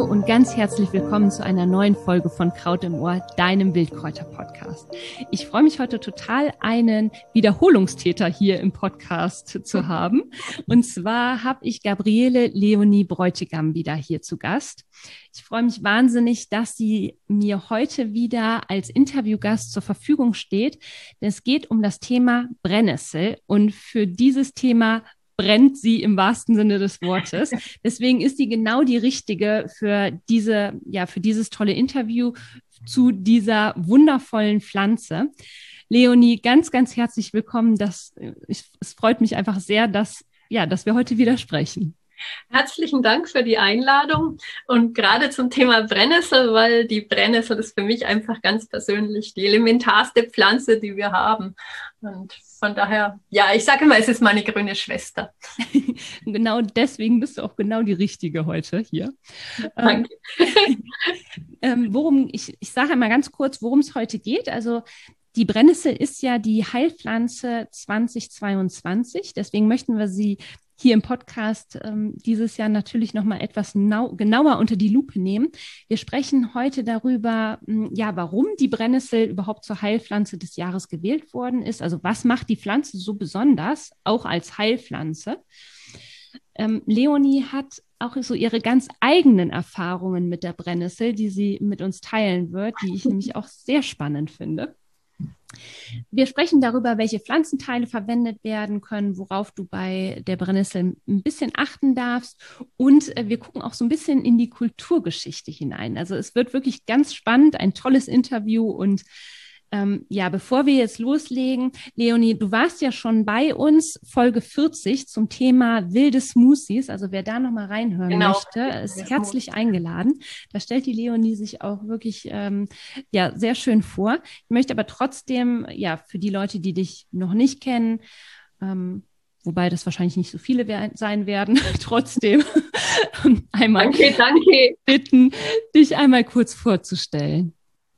und ganz herzlich willkommen zu einer neuen Folge von Kraut im Ohr, deinem Wildkräuter-Podcast. Ich freue mich heute total, einen Wiederholungstäter hier im Podcast zu haben. Und zwar habe ich Gabriele Leonie Bräutigam wieder hier zu Gast. Ich freue mich wahnsinnig, dass sie mir heute wieder als Interviewgast zur Verfügung steht. Denn es geht um das Thema Brennnessel und für dieses Thema brennt sie im wahrsten Sinne des Wortes. Deswegen ist sie genau die richtige für dieses tolle Interview zu dieser wundervollen Pflanze. Leonie, ganz, ganz herzlich willkommen. Es freut mich einfach sehr, dass wir heute wieder sprechen. Herzlichen Dank für die Einladung und gerade zum Thema Brennnessel, weil die Brennnessel ist für mich einfach ganz persönlich die elementarste Pflanze, die wir haben. Und von daher, ja, ich sage immer, es ist meine grüne Schwester. Genau deswegen bist du auch genau die Richtige heute hier. Danke. Ich sage einmal ganz kurz, worum es heute geht. Also die Brennnessel ist ja die Heilpflanze 2022. Deswegen möchten wir sie hier im Podcast dieses Jahr natürlich nochmal etwas genauer unter die Lupe nehmen. Wir sprechen heute darüber, warum die Brennnessel überhaupt zur Heilpflanze des Jahres gewählt worden ist. Also was macht die Pflanze so besonders, auch als Heilpflanze? Leonie hat auch so ihre ganz eigenen Erfahrungen mit der Brennnessel, die sie mit uns teilen wird, die ich nämlich auch sehr spannend finde. Wir sprechen darüber, welche Pflanzenteile verwendet werden können, worauf du bei der Brennnessel ein bisschen achten darfst. Und wir gucken auch so ein bisschen in die Kulturgeschichte hinein. Also es wird wirklich ganz spannend, ein tolles Interview. Und bevor wir jetzt loslegen, Leonie, du warst ja schon bei uns, Folge 40 zum Thema wilde Smoothies. Also wer da nochmal reinhören möchte, ist herzlich eingeladen. Da stellt die Leonie sich auch wirklich sehr schön vor. Ich möchte aber trotzdem, für die Leute, die dich noch nicht kennen, wobei das wahrscheinlich nicht so viele sein werden, trotzdem einmal Danke. bitten, dich einmal kurz vorzustellen.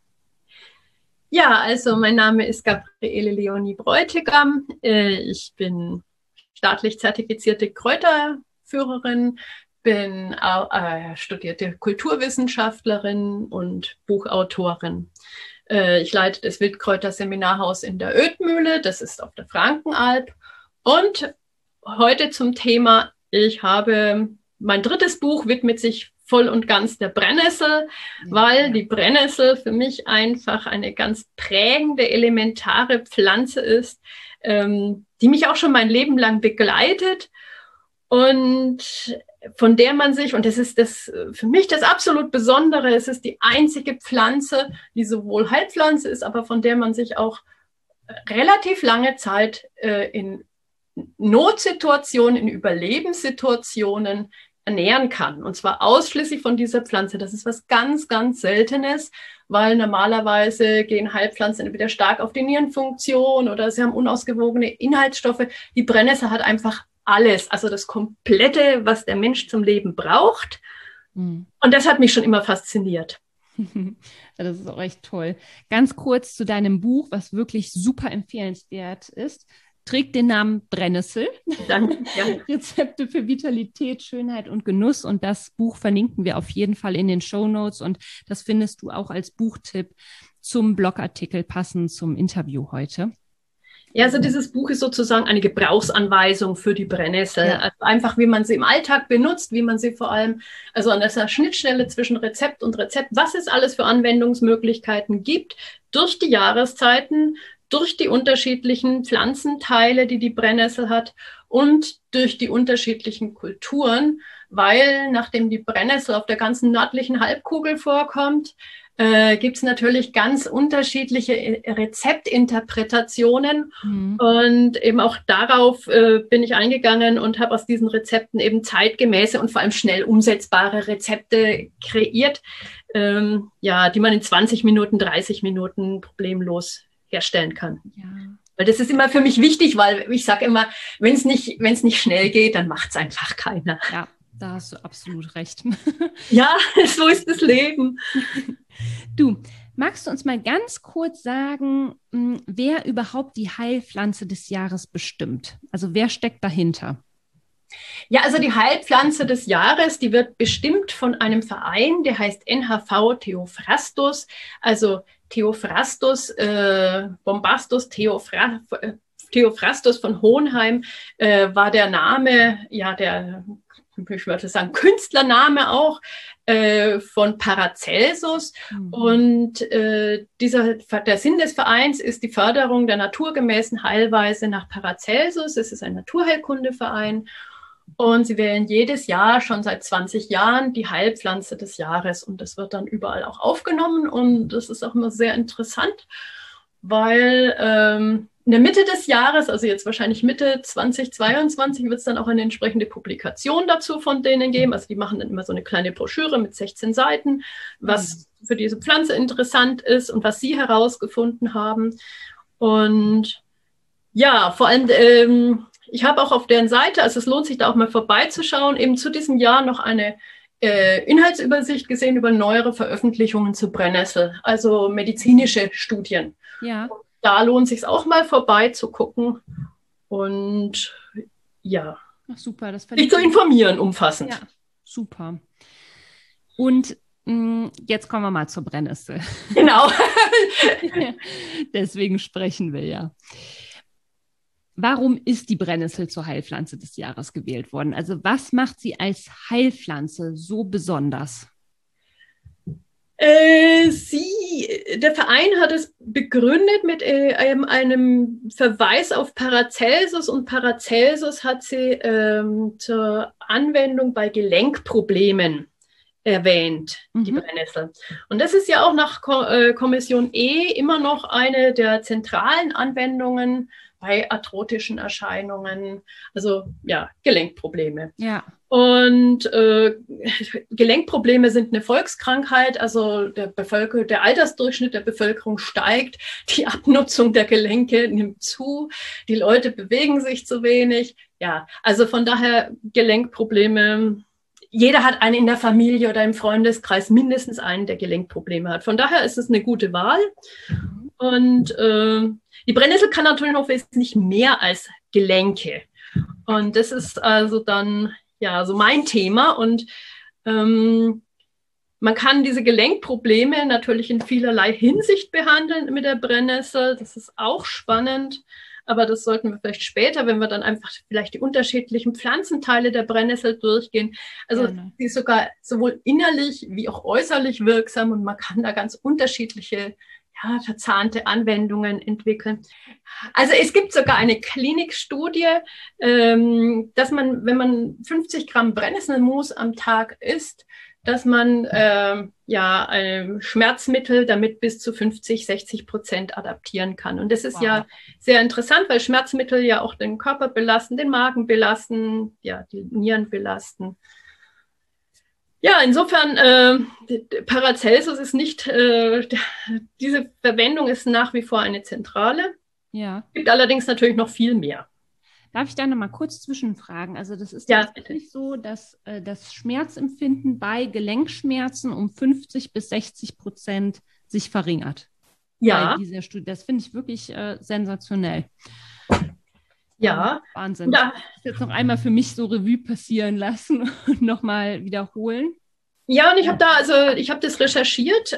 Ja, also mein Name ist Gabriele Leonie Bräutigam. Ich bin staatlich zertifizierte Kräuterführerin, bin studierte Kulturwissenschaftlerin und Buchautorin. Ich leite das Wildkräuterseminarhaus in der Ödmühle, das ist auf der Frankenalb. Und heute zum Thema, mein drittes Buch widmet sich voll und ganz der Brennnessel, weil die Brennnessel für mich einfach eine ganz prägende, elementare Pflanze ist, die mich auch schon mein Leben lang begleitet und von der man sich, und das ist für mich das absolut Besondere, es ist die einzige Pflanze, die sowohl Heilpflanze ist, aber von der man sich auch relativ lange Zeit in Notsituationen, in Überlebenssituationen ernähren kann. Und zwar ausschließlich von dieser Pflanze. Das ist was ganz, ganz Seltenes, weil normalerweise gehen Heilpflanzen entweder stark auf die Nierenfunktion oder sie haben unausgewogene Inhaltsstoffe. Die Brennnessel hat einfach alles, also das Komplette, was der Mensch zum Leben braucht. Und das hat mich schon immer fasziniert. Das ist auch echt toll. Ganz kurz zu deinem Buch, was wirklich super empfehlenswert ist. Trägt den Namen Brennnessel. Danke. Ja. Rezepte für Vitalität, Schönheit und Genuss. Und das Buch verlinken wir auf jeden Fall in den Shownotes. Und das findest du auch als Buchtipp zum Blogartikel passend zum Interview heute. Ja, also dieses Buch ist sozusagen eine Gebrauchsanweisung für die Brennnessel. Ja. Also einfach, wie man sie im Alltag benutzt, wie man sie vor allem, also an dieser Schnittstelle zwischen Rezept und Rezept, was es alles für Anwendungsmöglichkeiten gibt, durch die Jahreszeiten, durch die unterschiedlichen Pflanzenteile, die die Brennnessel hat und durch die unterschiedlichen Kulturen, weil nachdem die Brennnessel auf der ganzen nördlichen Halbkugel vorkommt, gibt es natürlich ganz unterschiedliche Rezeptinterpretationen. Und eben auch darauf bin ich eingegangen und habe aus diesen Rezepten eben zeitgemäße und vor allem schnell umsetzbare Rezepte kreiert, die man in 20 Minuten, 30 Minuten problemlos herstellen kann. Ja. Weil das ist immer für mich wichtig, weil ich sage immer, wenn es nicht schnell geht, dann macht es einfach keiner. Ja, da hast du absolut recht. Ja, so ist das Leben. Du, magst du uns mal ganz kurz sagen, wer überhaupt die Heilpflanze des Jahres bestimmt? Also wer steckt dahinter? Ja, also die Heilpflanze des Jahres, die wird bestimmt von einem Verein, der heißt NHV Theophrastus, also Theophrastus, Bombastus Theophrastus von Hohenheim war der Name, ja, ich würde sagen, Künstlername auch von Paracelsus. Und der Sinn des Vereins ist die Förderung der naturgemäßen Heilweise nach Paracelsus. Es ist ein Naturheilkundeverein. Und sie wählen jedes Jahr, schon seit 20 Jahren, die Heilpflanze des Jahres. Und das wird dann überall auch aufgenommen. Und das ist auch immer sehr interessant, weil in der Mitte des Jahres, also jetzt wahrscheinlich Mitte 2022, wird es dann auch eine entsprechende Publikation dazu von denen geben. Also die machen dann immer so eine kleine Broschüre mit 16 Seiten, was für diese Pflanze interessant ist und was sie herausgefunden haben. Und ja, vor allem, ich habe auch auf deren Seite, also es lohnt sich da auch mal vorbeizuschauen, eben zu diesem Jahr noch eine Inhaltsübersicht gesehen über neuere Veröffentlichungen zu Brennnessel, also medizinische Studien. Ja. Da lohnt sich auch mal vorbeizugucken und ja, Ach, super, das sich zu informieren umfassend. Ja, super. Und jetzt kommen wir mal zur Brennnessel. Genau. Deswegen sprechen wir ja. Warum ist die Brennnessel zur Heilpflanze des Jahres gewählt worden? Also was macht sie als Heilpflanze so besonders? Der Verein hat es begründet mit einem Verweis auf Paracelsus und Paracelsus hat sie zur Anwendung bei Gelenkproblemen erwähnt, die Brennnessel. Und das ist ja auch nach Kommission E immer noch eine der zentralen Anwendungen bei arthrotischen Erscheinungen, also ja, Gelenkprobleme. Ja. Und Gelenkprobleme sind eine Volkskrankheit, also der Altersdurchschnitt der Bevölkerung steigt, die Abnutzung der Gelenke nimmt zu, die Leute bewegen sich zu wenig. Ja, also von daher Gelenkprobleme. Jeder hat einen in der Familie oder im Freundeskreis, mindestens einen, der Gelenkprobleme hat. Von daher ist es eine gute Wahl. Und die Brennnessel kann natürlich noch wesentlich mehr als Gelenke. Und das ist also dann ja so mein Thema. Und man kann diese Gelenkprobleme natürlich in vielerlei Hinsicht behandeln mit der Brennnessel. Das ist auch spannend. Aber das sollten wir vielleicht später, wenn wir dann einfach vielleicht die unterschiedlichen Pflanzenteile der Brennnessel durchgehen. Also sie ist sogar sowohl innerlich wie auch äußerlich wirksam und man kann da ganz unterschiedliche verzahnte Anwendungen entwickeln. Also es gibt sogar eine Klinikstudie, dass man, wenn man 50 Gramm Brennnesselmus am Tag isst, dass man ein Schmerzmittel damit bis zu 50-60% adaptieren kann. Und das ist ja sehr interessant, weil Schmerzmittel ja auch den Körper belasten, den Magen belasten, ja, die Nieren belasten. Ja, insofern, Paracelsus ist nicht, diese Verwendung ist nach wie vor eine zentrale. Ja. Gibt allerdings natürlich noch viel mehr. Darf ich da noch mal kurz zwischenfragen? Also das ist tatsächlich so, dass das Schmerzempfinden bei Gelenkschmerzen um 50-60% sich verringert. Ja. Bei dieser Studie. Das finde ich wirklich sensationell. Ja. Wahnsinn. Ja. Ich muss jetzt noch einmal für mich so Revue passieren lassen und nochmal wiederholen. Ja, und ich habe das recherchiert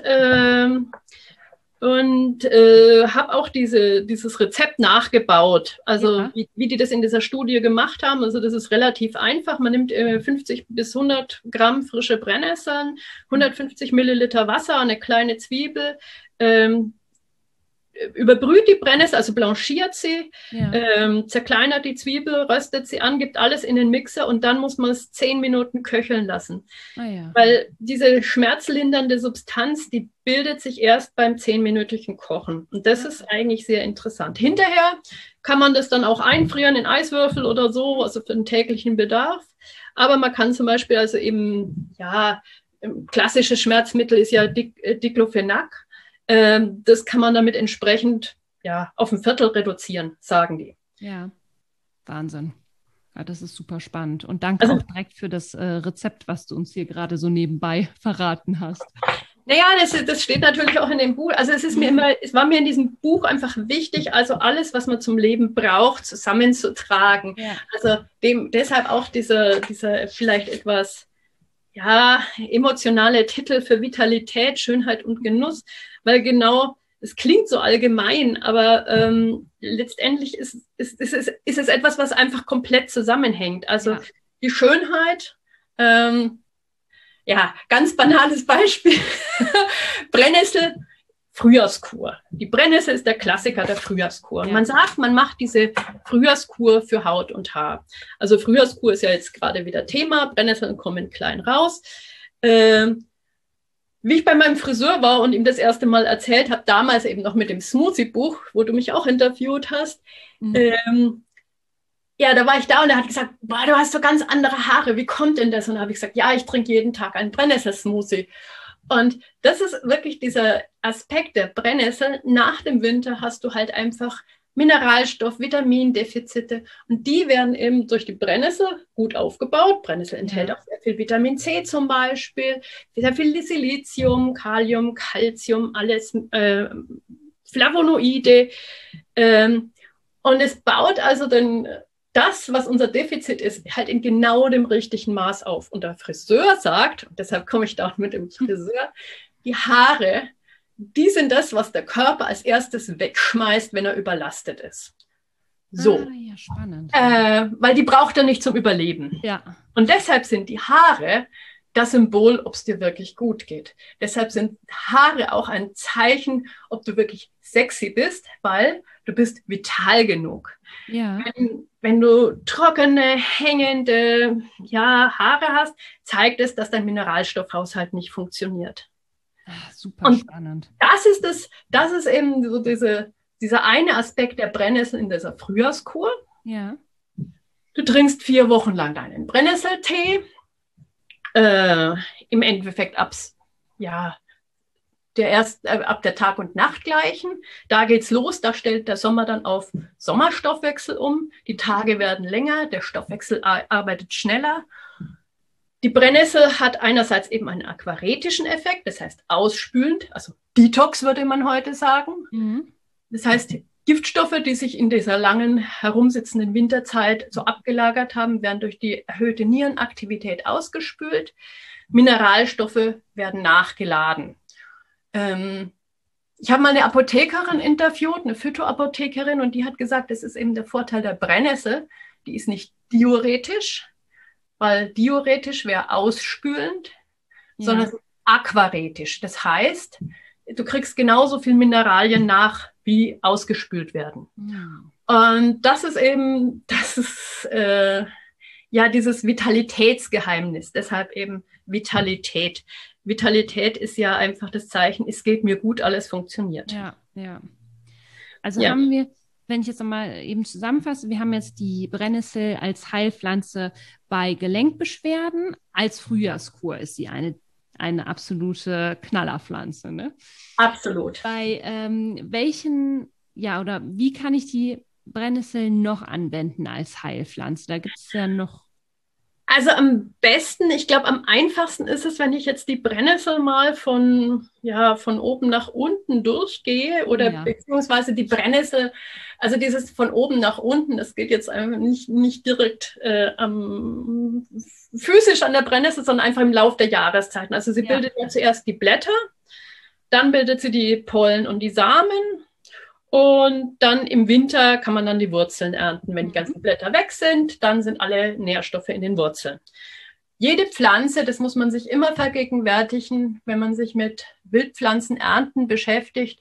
und habe auch dieses Rezept nachgebaut. Also wie die das in dieser Studie gemacht haben. Also das ist relativ einfach. Man nimmt 50 bis 100 Gramm frische Brennnesseln, 150 Milliliter Wasser, eine kleine Zwiebel, überbrüht die Brennnessel, also blanchiert sie, zerkleinert die Zwiebel, röstet sie an, gibt alles in den Mixer und dann muss man es 10 Minuten köcheln lassen. Weil diese schmerzlindernde Substanz, die bildet sich erst beim 10-minütigen Kochen. Und das ist eigentlich sehr interessant. Hinterher kann man das dann auch einfrieren in Eiswürfel oder so, also für den täglichen Bedarf. Aber man kann zum Beispiel also eben, klassisches Schmerzmittel ist ja Diclofenac. Das kann man damit entsprechend auf ein Viertel reduzieren, sagen die. Ja, Wahnsinn. Ja, das ist super spannend. Und danke auch direkt für das Rezept, was du uns hier gerade so nebenbei verraten hast. Naja, das steht natürlich auch in dem Buch. Also es war mir in diesem Buch einfach wichtig, also alles, was man zum Leben braucht, zusammenzutragen. Ja. Also deshalb auch dieser vielleicht etwas, ja, emotionale Titel für Vitalität, Schönheit und Genuss, weil genau, es klingt so allgemein, aber letztendlich ist es etwas, was einfach komplett zusammenhängt. Also die Schönheit, ja, ganz banales Beispiel. Brennnessel, Frühjahrskur. Die Brennnessel ist der Klassiker der Frühjahrskur. Ja. Man sagt, man macht diese Frühjahrskur für Haut und Haar. Also Frühjahrskur ist ja jetzt gerade wieder Thema. Brennnesseln kommen klein raus. Wie ich bei meinem Friseur war und ihm das erste Mal erzählt habe, damals eben noch mit dem Smoothie-Buch, wo du mich auch interviewt hast, ja, da war ich da und er hat gesagt, boah, du hast so ganz andere Haare, wie kommt denn das? Und da habe ich gesagt, ja, ich trinke jeden Tag einen Brennnessel-Smoothie. Und das ist wirklich dieser Aspekt der Brennnessel. Nach dem Winter hast du halt einfach Mineralstoff, Vitamindefizite und die werden eben durch die Brennnessel gut aufgebaut. Brennnessel enthält auch sehr viel Vitamin C zum Beispiel, sehr viel Silizium, Kalium, Calcium, alles Flavonoide. Und es baut also das, was unser Defizit ist, halt in genau dem richtigen Maß auf. Und der Friseur sagt, und deshalb komme ich da auch mit dem Friseur, die Haare, die sind das, was der Körper als erstes wegschmeißt, wenn er überlastet ist. So. Ja, spannend. Weil die braucht er nicht zum Überleben. Ja. Und deshalb sind die Haare das Symbol, ob es dir wirklich gut geht. Deshalb sind Haare auch ein Zeichen, ob du wirklich sexy bist, weil du bist vital genug. Ja. Wenn du trockene, hängende Haare hast, zeigt es, dass dein Mineralstoffhaushalt nicht funktioniert. Super und spannend. Das ist eben so dieser eine Aspekt der Brennnessel in dieser Frühjahrskur. Ja. Du trinkst 4 Wochen lang deinen Brennnesseltee. Im Endeffekt ab der Tag- und Nachtgleichen. Da geht's los, da stellt der Sommer dann auf Sommerstoffwechsel um. Die Tage werden länger, der Stoffwechsel arbeitet schneller. Die Brennnessel hat einerseits eben einen aquaretischen Effekt, das heißt ausspülend, also Detox würde man heute sagen. Mhm. Das heißt, Giftstoffe, die sich in dieser langen herumsitzenden Winterzeit so abgelagert haben, werden durch die erhöhte Nierenaktivität ausgespült. Mineralstoffe werden nachgeladen. Ich habe mal eine Apothekerin interviewt, eine Phytoapothekerin, und die hat gesagt, das ist eben der Vorteil der Brennnessel. Die ist nicht diuretisch, weil diuretisch wäre ausspülend, sondern aquaretisch. Das heißt, du kriegst genauso viel Mineralien nach, wie ausgespült werden. Mhm. Und das ist dieses Vitalitätsgeheimnis. Deshalb eben Vitalität. Vitalität ist ja einfach das Zeichen, es geht mir gut, alles funktioniert. Ja. Also haben wir, wenn ich jetzt nochmal eben zusammenfasse, wir haben jetzt die Brennnessel als Heilpflanze bei Gelenkbeschwerden. Als Frühjahrskur ist sie eine absolute Knallerpflanze, ne? Absolut. Bei wie kann ich die Brennnessel noch anwenden als Heilpflanze? Da gibt es ja noch. Also am besten, ich glaube, am einfachsten ist es, wenn ich jetzt die Brennnessel mal von oben nach unten durchgehe oder beziehungsweise die Brennnessel, also dieses von oben nach unten, das geht jetzt einfach nicht direkt physisch an der Brennnessel, sondern einfach im Lauf der Jahreszeiten. Also sie bildet ja zuerst die Blätter, dann bildet sie die Pollen und die Samen. Und dann im Winter kann man dann die Wurzeln ernten. Wenn die ganzen Blätter weg sind, dann sind alle Nährstoffe in den Wurzeln. Jede Pflanze, das muss man sich immer vergegenwärtigen, wenn man sich mit Wildpflanzenernten beschäftigt.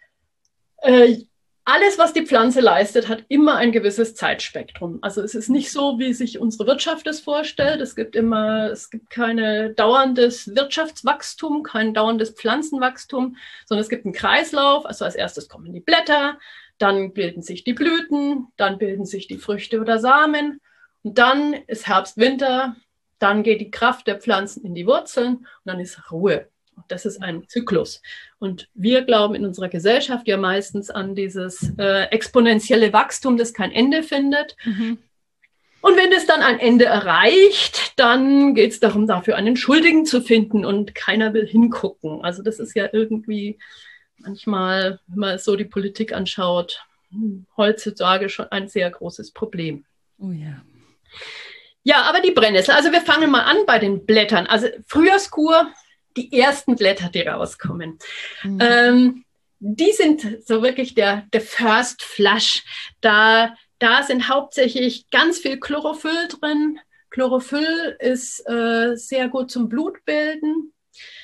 Alles, was die Pflanze leistet, hat immer ein gewisses Zeitspektrum. Also es ist nicht so, wie sich unsere Wirtschaft das vorstellt. Es gibt kein dauerndes Wirtschaftswachstum, kein dauerndes Pflanzenwachstum, sondern es gibt einen Kreislauf. Also als erstes kommen die Blätter, dann bilden sich die Blüten, dann bilden sich die Früchte oder Samen. Und dann ist Herbst, Winter, dann geht die Kraft der Pflanzen in die Wurzeln und dann ist Ruhe. Das ist ein Zyklus. Und wir glauben in unserer Gesellschaft ja meistens an dieses exponentielle Wachstum, das kein Ende findet. Mhm. Und wenn es dann ein Ende erreicht, dann geht es darum, dafür einen Schuldigen zu finden und keiner will hingucken. Also das ist ja irgendwie manchmal, wenn man so die Politik anschaut, heutzutage schon ein sehr großes Problem. Oh ja. Ja, aber die Brennnessel, also wir fangen mal an bei den Blättern. Also Frühjahrskur, die ersten Blätter, die rauskommen. Die sind so wirklich der First Flush. Da sind hauptsächlich ganz viel Chlorophyll drin. Chlorophyll ist sehr gut zum Blutbilden,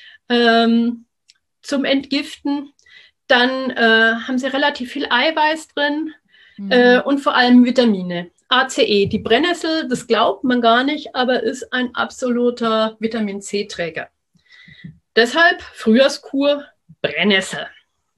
zum Entgiften. Dann haben sie relativ viel Eiweiß drin und vor allem Vitamine. ACE, die Brennnessel, das glaubt man gar nicht, aber ist ein absoluter Vitamin-C-Träger. Deshalb Frühjahrskur, Brennnessel.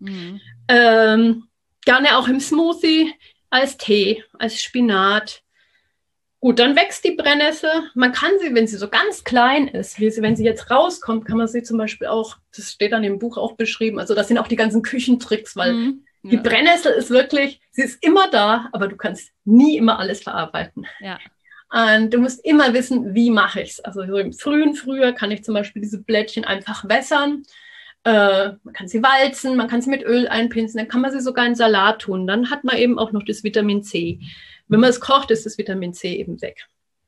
Gerne auch im Smoothie, als Tee, als Spinat. Gut, dann wächst die Brennnessel. Man kann sie, wenn sie so ganz klein ist, wenn sie jetzt rauskommt, kann man sie zum Beispiel auch, das steht dann im Buch auch beschrieben, also das sind auch die ganzen Küchentricks, weil die Brennnessel ist wirklich, sie ist immer da, aber du kannst nie immer alles verarbeiten. Ja. Und du musst immer wissen, wie mache ich es. Also so im frühen Frühjahr kann ich zum Beispiel diese Blättchen einfach wässern. Man kann sie walzen, man kann sie mit Öl einpinseln, dann kann man sie sogar in Salat tun. Dann hat man eben auch noch das Vitamin C. Wenn man es kocht, ist das Vitamin C eben weg.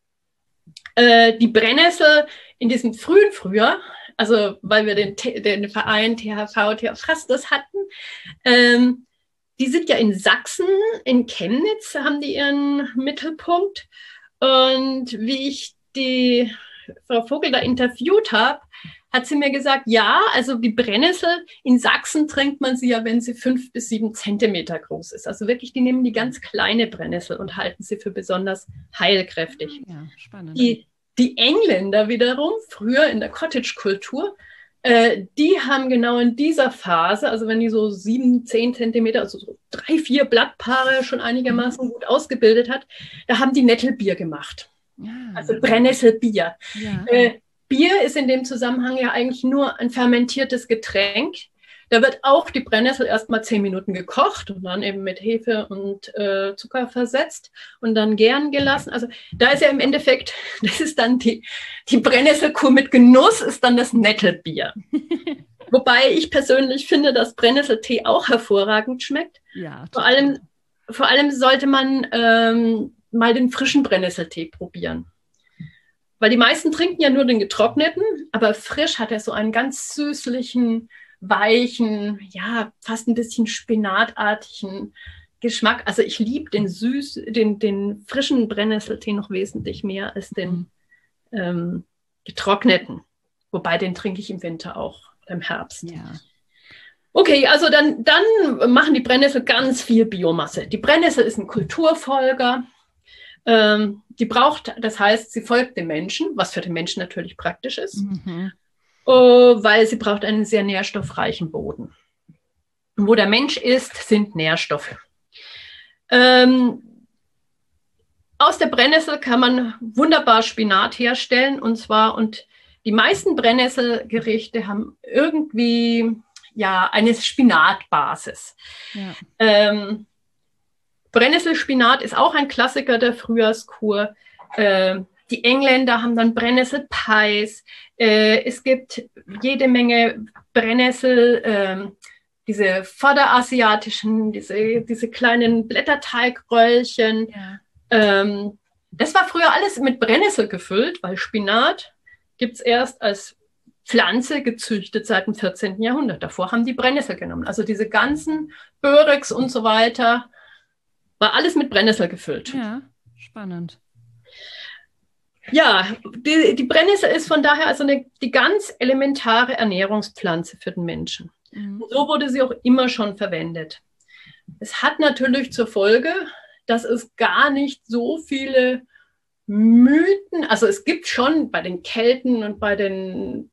Die Brennnessel in diesem frühen Frühjahr, also weil wir den Verein THV, THV hatten, die sind ja in Sachsen, in Chemnitz haben die ihren Mittelpunkt. Und wie ich die Frau Vogel da interviewt habe, hat sie mir gesagt, ja, also die Brennnessel, in Sachsen trinkt man sie ja, wenn sie 5 bis 7 Zentimeter groß ist. Also wirklich, die nehmen die ganz kleine Brennnessel und halten sie für besonders heilkräftig. Ja, spannend. Die Engländer wiederum, früher in der Cottage-Kultur, die haben genau in dieser Phase, also wenn die so 7, 10 Zentimeter, also so 3, 4 Blattpaare schon einigermaßen gut ausgebildet hat, da haben die Nettelbier gemacht. Ja. Also Brennnesselbier. Ja. Bier ist in dem Zusammenhang ja eigentlich nur ein fermentiertes Getränk. Da wird auch die Brennnessel erstmal 10 Minuten gekocht und dann eben mit Hefe und Zucker versetzt und dann gären gelassen. Also da ist ja im Endeffekt, das ist dann die Brennnesselkur mit Genuss, ist dann das Nettelbier. Wobei ich persönlich finde, dass Brennnesseltee auch hervorragend schmeckt. Ja, vor allem sollte man mal den frischen Brennnesseltee probieren. Weil die meisten trinken ja nur den getrockneten, aber frisch hat er so einen ganz süßlichen, weichen, ja, fast ein bisschen spinatartigen Geschmack. Also ich liebe den frischen Brennnesseltee noch wesentlich mehr als den getrockneten. Wobei den trinke ich im Winter auch, im Herbst. Ja. Okay, also dann machen die Brennnessel ganz viel Biomasse. Die Brennnessel ist ein Kulturfolger. Die braucht, das heißt, sie folgt dem Menschen, was für den Menschen natürlich praktisch ist, weil sie braucht einen sehr nährstoffreichen Boden. Und wo der Mensch ist, sind Nährstoffe. Aus der Brennnessel kann man wunderbar Spinat herstellen, und die meisten Brennnesselgerichte haben irgendwie eine Spinatbasis. Ja. Brennnesselspinat ist auch ein Klassiker der Frühjahrskur. Die Engländer haben dann Brennnesselpies. Es gibt jede Menge Brennnessel, diese vorderasiatischen, diese kleinen Blätterteigröllchen. Ja. Das war früher alles mit Brennnessel gefüllt, weil Spinat gibt es erst als Pflanze gezüchtet seit dem 14. Jahrhundert. Davor haben die Brennnessel genommen. Also diese ganzen Börex und so weiter, war alles mit Brennnessel gefüllt. Ja, spannend. Ja, die Brennnessel ist von daher also die ganz elementare Ernährungspflanze für den Menschen. Mhm. So wurde sie auch immer schon verwendet. Es hat natürlich zur Folge, dass es gar nicht so viele Mythen, also es gibt schon bei den Kelten und bei den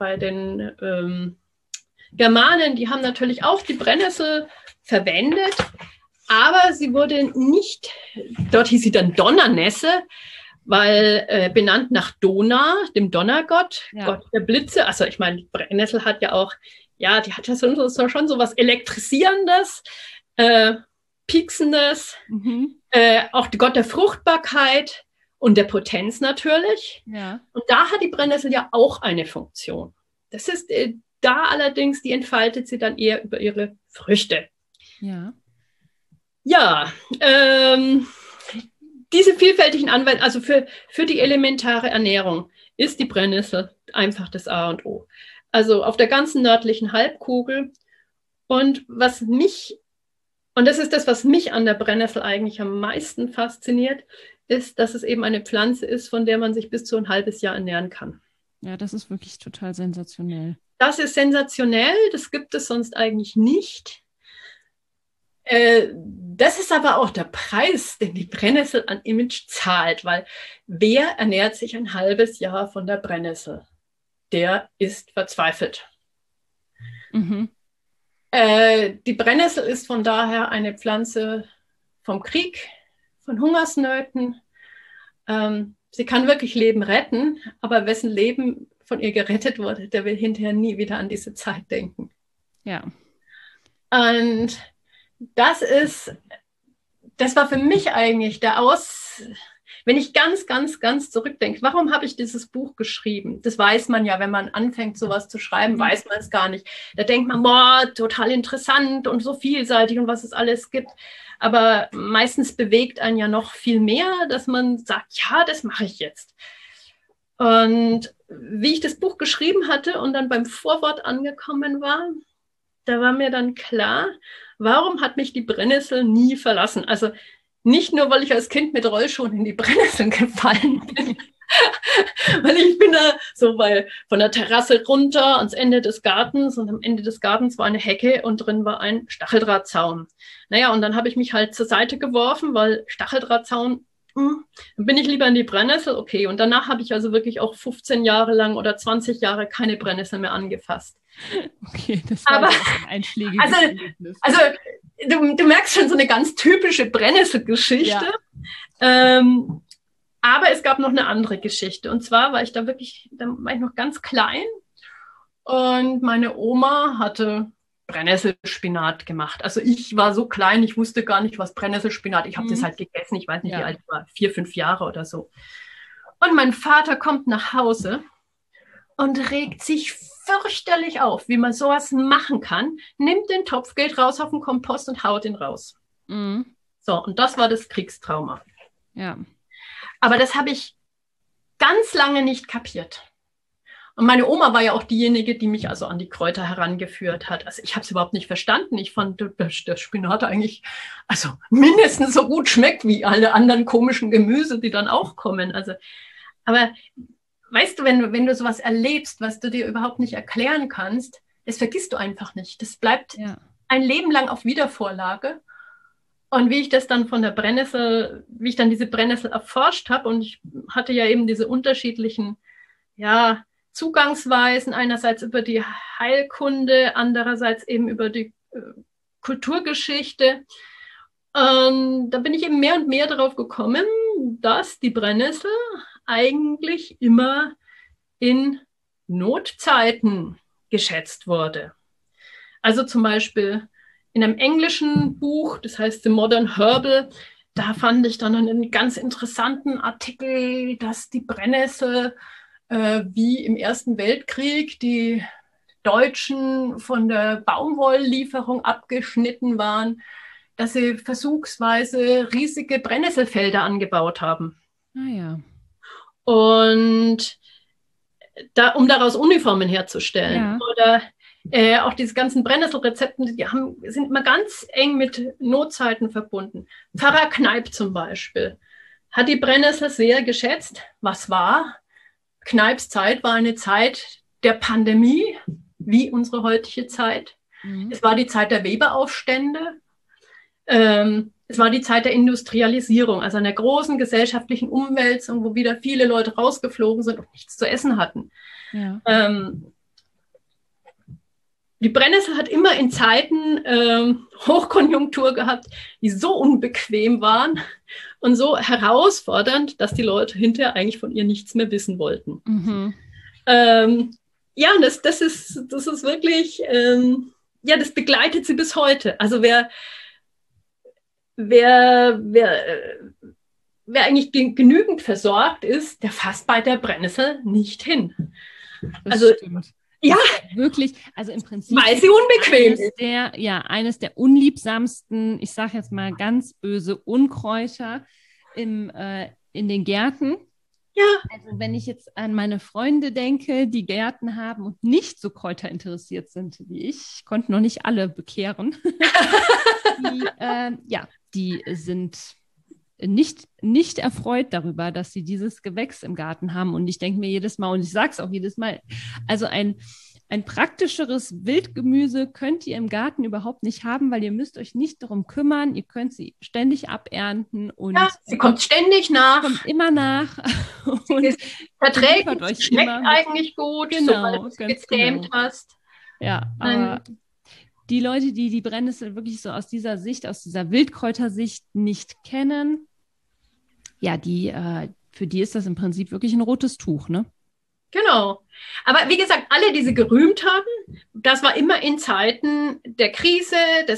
Germanen, die haben natürlich auch die Brennnessel verwendet, aber sie wurde nicht, dort hieß sie dann Donnernesse, weil benannt nach Dona, dem Donnergott, ja. Gott der Blitze. Also ich meine, Brennnessel hat ja auch, ja, die hat ja schon so was Elektrisierendes, Pieksendes, auch der Gott der Fruchtbarkeit und der Potenz natürlich. Ja. Und da hat die Brennnessel ja auch eine Funktion. Das ist da allerdings, die entfaltet sie dann eher über ihre Früchte. Ja. Ja, diese vielfältigen Anwendungen, also für die elementare Ernährung ist die Brennnessel einfach das A und O. Also auf der ganzen nördlichen Halbkugel. Und das ist das, was mich an der Brennnessel eigentlich am meisten fasziniert, ist, dass es eben eine Pflanze ist, von der man sich bis zu ein halbes Jahr ernähren kann. Ja, das ist wirklich total sensationell. Das ist sensationell, das gibt es sonst eigentlich nicht. Das ist aber auch der Preis, den die Brennnessel an Image zahlt, weil wer ernährt sich ein halbes Jahr von der Brennnessel? Der ist verzweifelt. Mhm. Die Brennnessel ist von daher eine Pflanze vom Krieg, von Hungersnöten. Sie kann wirklich Leben retten, aber wessen Leben von ihr gerettet wurde, der will hinterher nie wieder an diese Zeit denken. Ja. Und das war für mich eigentlich wenn ich ganz, ganz, ganz zurückdenke, warum habe ich dieses Buch geschrieben? Das weiß man ja, wenn man anfängt, sowas zu schreiben, weiß man es gar nicht. Da denkt man, boah, total interessant und so vielseitig und was es alles gibt. Aber meistens bewegt einen ja noch viel mehr, dass man sagt, ja, das mache ich jetzt. Und wie ich das Buch geschrieben hatte und dann beim Vorwort angekommen war, da war mir dann klar, warum hat mich die Brennnessel nie verlassen? Also nicht nur, weil ich als Kind mit Rollschuhen in die Brennnessel gefallen bin, weil ich bin da so von der Terrasse runter ans Ende des Gartens und am Ende des Gartens war eine Hecke und drin war ein Stacheldrahtzaun. Naja, und dann habe ich mich halt zur Seite geworfen, weil Stacheldrahtzaun, dann bin ich lieber in die Brennnessel, okay. Und danach habe ich also wirklich auch 15 Jahre lang oder 20 Jahre keine Brennnessel mehr angefasst. Okay, das war aber ein einschlägiges Erlebnis. Also du merkst schon so eine ganz typische Brennnessel-Geschichte. Ja. Aber es gab noch eine andere Geschichte. Und zwar war ich da noch ganz klein und meine Oma hatte Brennnesselspinat gemacht. Also ich war so klein, ich wusste gar nicht, was Brennnesselspinat. Ich habe das halt gegessen. Ich weiß nicht, wie alt ich war, 4, 5 Jahre oder so. Und mein Vater kommt nach Hause und regt sich fürchterlich auf, wie man sowas machen kann, nimmt den Topf, geht raus auf den Kompost und haut ihn raus. Mhm. So, und das war das Kriegstrauma. Ja. Aber das habe ich ganz lange nicht kapiert. Und meine Oma war ja auch diejenige, die mich also an die Kräuter herangeführt hat. Also ich habe es überhaupt nicht verstanden. Ich fand, dass der Spinat eigentlich also mindestens so gut schmeckt wie alle anderen komischen Gemüse, die dann auch kommen. Also, aber weißt du, wenn du sowas erlebst, was du dir überhaupt nicht erklären kannst, das vergisst du einfach nicht. Das bleibt ein Leben lang auf Wiedervorlage. Und wie ich das dann wie ich dann diese Brennnessel erforscht habe, und ich hatte ja eben diese unterschiedlichen, Zugangsweisen, einerseits über die Heilkunde, andererseits eben über die Kulturgeschichte. Da bin ich eben mehr und mehr darauf gekommen, dass die Brennnessel eigentlich immer in Notzeiten geschätzt wurde. Also zum Beispiel in einem englischen Buch, das heißt The Modern Herbal, da fand ich dann einen ganz interessanten Artikel, dass die Brennnessel wie im Ersten Weltkrieg die Deutschen von der Baumwolllieferung abgeschnitten waren, dass sie versuchsweise riesige Brennnesselfelder angebaut haben. Ah ja. Und um daraus Uniformen herzustellen. Ja. Oder auch diese ganzen Brennnesselrezepten, sind immer ganz eng mit Notzeiten verbunden. Pfarrer Kneipp zum Beispiel hat die Brennnessel sehr geschätzt. Was war? Kneips Zeit war eine Zeit der Pandemie, wie unsere heutige Zeit. Mhm. Es war die Zeit der Weberaufstände. Es war die Zeit der Industrialisierung, also einer großen gesellschaftlichen Umwälzung, wo wieder viele Leute rausgeflogen sind und nichts zu essen hatten. Ja. Die Brennnessel hat immer in Zeiten Hochkonjunktur gehabt, die so unbequem waren und so herausfordernd, dass die Leute hinterher eigentlich von ihr nichts mehr wissen wollten. Mhm. Und das ist wirklich, das begleitet sie bis heute. Also wer wer eigentlich genügend versorgt ist, der fasst bei der Brennnessel nicht hin. Das stimmt. Ja, wirklich, also im Prinzip weil sie unbequem ist. Eines der unliebsamsten, ich sage jetzt mal ganz böse, Unkräuter in den Gärten. Ja. Also wenn ich jetzt an meine Freunde denke, die Gärten haben und nicht so kräuterinteressiert sind wie ich konnte noch nicht alle bekehren, die sind nicht erfreut darüber, dass sie dieses Gewächs im Garten haben. Und ich denke mir jedes Mal, und ich sage es auch jedes Mal, also ein praktischeres Wildgemüse könnt ihr im Garten überhaupt nicht haben, weil ihr müsst euch nicht darum kümmern. Ihr könnt sie ständig abernten. Und ja, sie kommt ständig nach. Kommt immer nach. Und verträgt euch schmeckt eigentlich gut, genau, sobald du gezähmt hast. Ja, aber die Leute, die die Brennnessel wirklich so aus dieser Sicht, aus dieser Wildkräutersicht nicht kennen, ja, für die ist das im Prinzip wirklich ein rotes Tuch, ne? Genau. Aber wie gesagt, alle, die sie gerühmt haben, das war immer in Zeiten der Krise,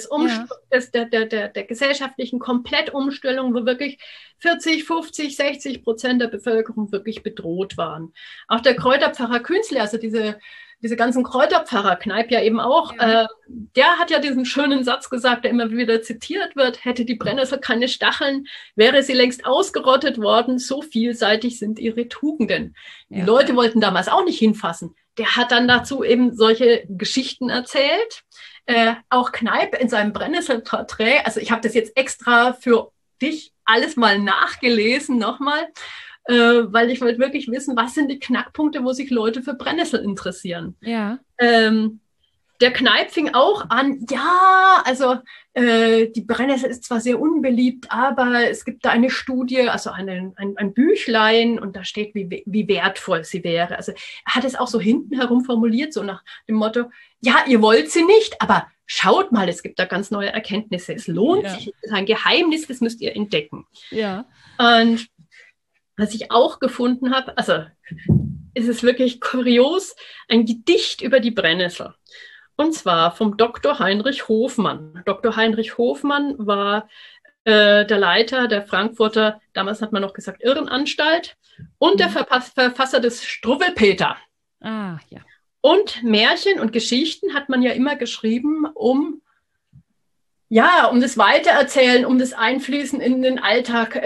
der gesellschaftlichen Komplettumstellung, wo wirklich 40, 50, 60% der Bevölkerung wirklich bedroht waren. Auch der Kräuterpfarrer Künzle, also diese ganzen Kräuterpfarrer, Kneipp ja eben auch, der hat ja diesen schönen Satz gesagt, der immer wieder zitiert wird: Hätte die Brennnessel keine Stacheln, wäre sie längst ausgerottet worden, so vielseitig sind ihre Tugenden. Die Leute wollten damals auch nicht hinfassen. Der hat dann dazu eben solche Geschichten erzählt. Auch Kneipp in seinem Brennnesselporträt, also ich habe das jetzt extra für dich alles mal nachgelesen, nochmal, weil ich wollte wirklich wissen, was sind die Knackpunkte, wo sich Leute für Brennnessel interessieren. Ja. Der Kneipp fing auch an, ja, also die Brennnessel ist zwar sehr unbeliebt, aber es gibt da eine Studie, also ein Büchlein, und da steht, wie wertvoll sie wäre. Also er hat es auch so hinten herum formuliert, so nach dem Motto, ja, ihr wollt sie nicht, aber schaut mal, es gibt da ganz neue Erkenntnisse. Es lohnt sich, es ist ein Geheimnis, das müsst ihr entdecken. Ja. Und was ich auch gefunden habe, also es ist wirklich kurios, ein Gedicht über die Brennnessel. Und zwar vom Dr. Heinrich Hofmann. Dr. Heinrich Hofmann war der Leiter der Frankfurter, damals hat man noch gesagt, Irrenanstalt, und der Verfasser des Struwwelpeter. Ah, ja. Und Märchen und Geschichten hat man ja immer geschrieben, um das Weitererzählen, um das Einfließen in den Alltag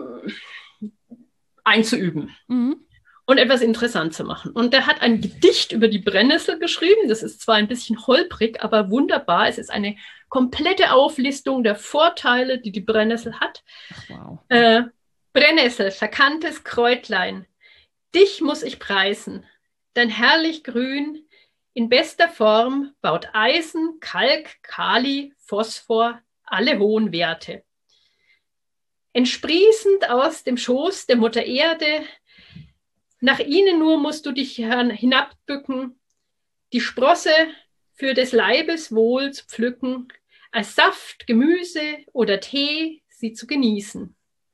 einzuüben. Mhm. Und etwas interessant zu machen. Und der hat ein Gedicht über die Brennnessel geschrieben. Das ist zwar ein bisschen holprig, aber wunderbar. Es ist eine komplette Auflistung der Vorteile, die die Brennnessel hat. Wow. Brennnessel, verkanntes Kräutlein, dich muss ich preisen. Dein herrlich Grün in bester Form baut Eisen, Kalk, Kali, Phosphor, alle hohen Werte. Entsprießend aus dem Schoß der Mutter Erde, nach ihnen nur musst du dich hinabbücken, die Sprosse für des Leibes Wohl zu pflücken, als Saft, Gemüse oder Tee sie zu genießen.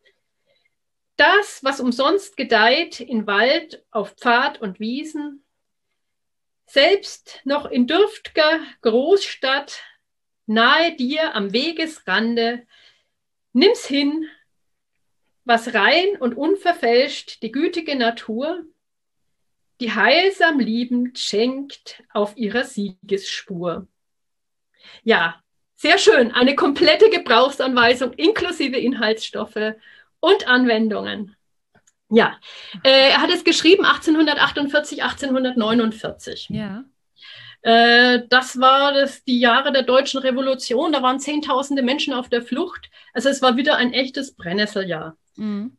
Das, was umsonst gedeiht in Wald, auf Pfad und Wiesen, selbst noch in dürft'ger Großstadt, nahe dir am Wegesrande, nimm's hin, was rein und unverfälscht die gütige Natur, die heilsam liebend schenkt auf ihrer Siegesspur. Ja, sehr schön. Eine komplette Gebrauchsanweisung inklusive Inhaltsstoffe und Anwendungen. Ja, er hat es geschrieben 1848, 1849. Ja. Das war die Jahre der Deutschen Revolution. Da waren Zehntausende Menschen auf der Flucht. Also es war wieder ein echtes Brennnesseljahr. Mhm.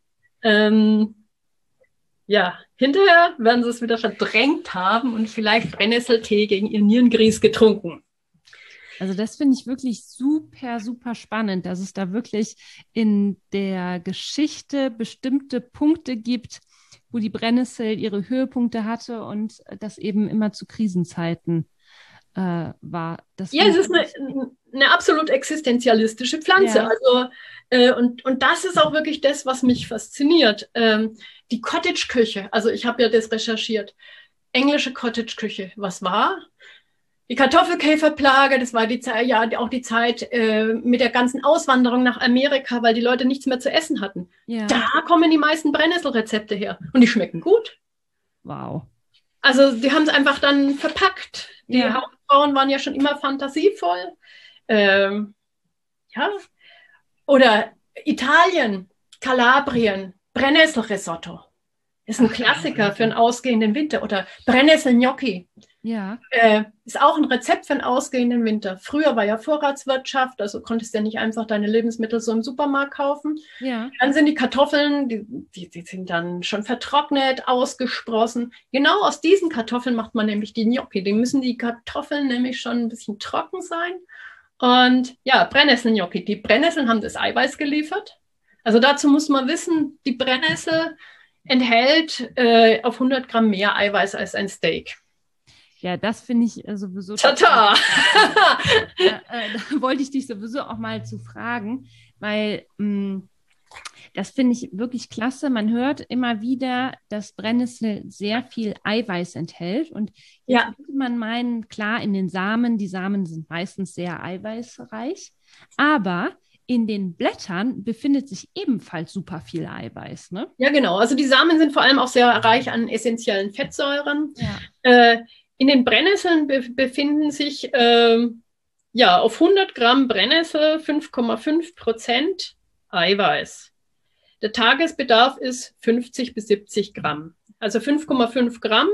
Hinterher werden sie es wieder verdrängt haben und vielleicht Brennnesseltee gegen ihr Nierengrieß getrunken. Also das finde ich wirklich super, super spannend, dass es da wirklich in der Geschichte bestimmte Punkte gibt, wo die Brennnessel ihre Höhepunkte hatte und das eben immer zu Krisenzeiten war. Es ist eine absolut existenzialistische Pflanze. Ja. Also, und das ist auch wirklich das, was mich fasziniert. Die Cottage-Küche, also ich habe ja das recherchiert. Englische Cottage-Küche, was war? Die Kartoffelkäferplage, das war die Zeit, ja auch die Zeit mit der ganzen Auswanderung nach Amerika, weil die Leute nichts mehr zu essen hatten. Ja. Da kommen die meisten Brennnesselrezepte her und die schmecken gut. Wow. Also die haben es einfach dann verpackt. Die Hausfrauen waren ja schon immer fantasievoll. Ja. Oder Italien, Kalabrien, Brennnesselrisotto. Ist ein Klassiker für einen ausgehenden Winter. Oder Brennnesselgnocchi. Ja. Ist auch ein Rezept für einen ausgehenden Winter. Früher war ja Vorratswirtschaft, also konntest du ja nicht einfach deine Lebensmittel so im Supermarkt kaufen. Ja. Dann sind die Kartoffeln, die sind dann schon vertrocknet, ausgesprossen. Genau aus diesen Kartoffeln macht man nämlich die Gnocchi. Die müssen die Kartoffeln nämlich schon ein bisschen trocken sein. Und ja, Brennnesselgnocchi. Die Brennnesseln haben das Eiweiß geliefert. Also dazu muss man wissen, die Brennnessel enthält auf 100 Gramm mehr Eiweiß als ein Steak. Ja, das finde ich sowieso. Tata! Da wollte ich dich sowieso auch mal zu fragen, weil das finde ich wirklich klasse. Man hört immer wieder, dass Brennnessel sehr viel Eiweiß enthält. Und jetzt würde man meinen, klar, in den Samen, die Samen sind meistens sehr eiweißreich, aber in den Blättern befindet sich ebenfalls super viel Eiweiß, ne? Ja, genau. Also die Samen sind vor allem auch sehr reich an essentiellen Fettsäuren. Ja. In den Brennnesseln befinden sich auf 100 Gramm Brennnessel 5,5% Eiweiß. Der Tagesbedarf ist 50 bis 70 Gramm. Also 5,5 Gramm.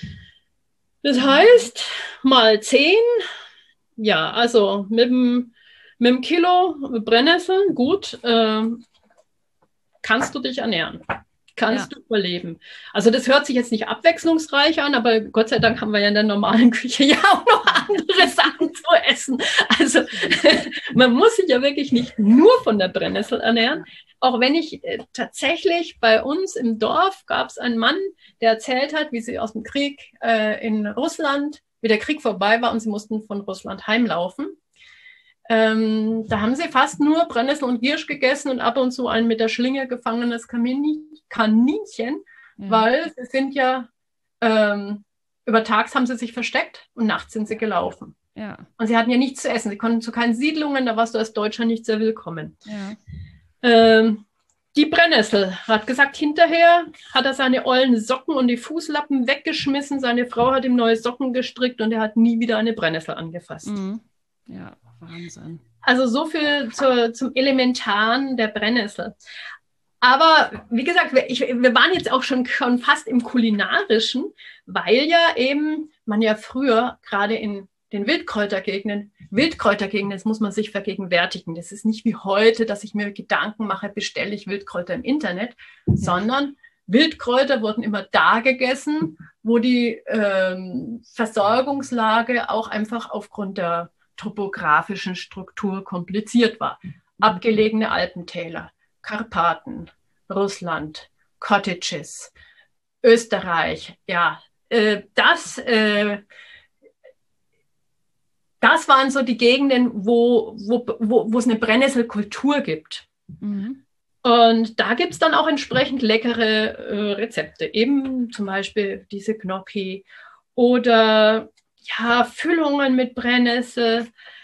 Das heißt, mal 10. Ja, also mit dem Kilo Brennnessel, gut, kannst du dich ernähren. Kannst du überleben. Also das hört sich jetzt nicht abwechslungsreich an, aber Gott sei Dank haben wir ja in der normalen Küche ja auch noch andere Sachen zu essen. Also man muss sich ja wirklich nicht nur von der Brennnessel ernähren. Auch wenn ich tatsächlich bei uns im Dorf gab es einen Mann, der erzählt hat, wie sie aus dem Krieg in Russland, wie der Krieg vorbei war und sie mussten von Russland heimlaufen. Da haben sie fast nur Brennnessel und Giersch gegessen und ab und zu ein mit der Schlinge gefangenes Kaninchen, weil sie sind ja, übertags haben sie sich versteckt und nachts sind sie gelaufen. Ja. Und sie hatten ja nichts zu essen. Sie konnten zu keinen Siedlungen, da warst du als Deutscher nicht sehr willkommen. Ja. Die Brennnessel hat gesagt, hinterher hat er seine ollen Socken und die Fußlappen weggeschmissen. Seine Frau hat ihm neue Socken gestrickt und er hat nie wieder eine Brennnessel angefasst. Mhm. Ja, Wahnsinn. Also so viel zum Elementaren der Brennnessel. Aber wie gesagt, wir waren jetzt auch schon fast im Kulinarischen, weil ja eben man ja früher gerade in den Wildkräutergegenden, das muss man sich vergegenwärtigen. Das ist nicht wie heute, dass ich mir Gedanken mache, bestelle ich Wildkräuter im Internet, sondern Wildkräuter wurden immer da gegessen, wo die Versorgungslage auch einfach aufgrund der topografischen Struktur kompliziert war. Abgelegene Alpentäler, Karpaten, Russland, Cottages, Österreich, ja, das waren so die Gegenden, wo es eine Brennnesselkultur gibt. Mhm. Und da gibt es dann auch entsprechend leckere Rezepte, eben zum Beispiel diese Gnocchi oder ja, Füllungen mit Brennnessel,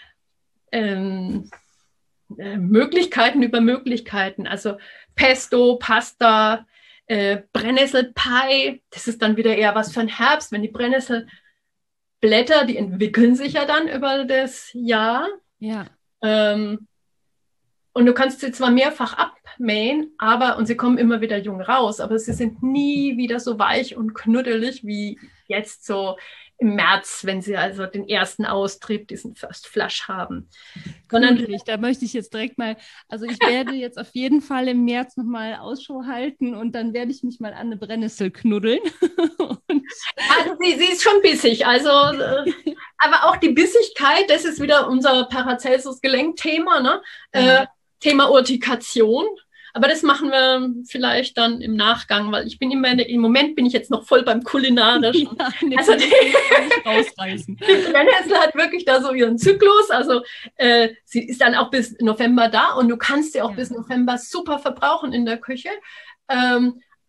Möglichkeiten über Möglichkeiten, also Pesto, Pasta, Brennnesselpie, das ist dann wieder eher was für den Herbst, wenn die Brennnesselblätter, die entwickeln sich ja dann über das Jahr. Ja. Und du kannst sie zwar mehrfach abmähen, und sie kommen immer wieder jung raus, aber sie sind nie wieder so weich und knuddelig wie jetzt so im März, wenn sie also den ersten Austrieb, diesen First Flush haben. Da möchte ich jetzt direkt mal, also ich werde jetzt auf jeden Fall im März nochmal Ausschau halten und dann werde ich mich mal an eine Brennnessel knuddeln. Also sie ist schon bissig, also aber auch die Bissigkeit, das ist wieder unser Paracelsus-Gelenkthema, ne? Thema Urtikation. Aber das machen wir vielleicht dann im Nachgang, weil ich bin im Moment bin ich jetzt noch voll beim Kulinarischen. Ja, also die Brennnessel hat wirklich da so ihren Zyklus. Also sie ist dann auch bis November da und du kannst sie auch bis November super verbrauchen in der Küche.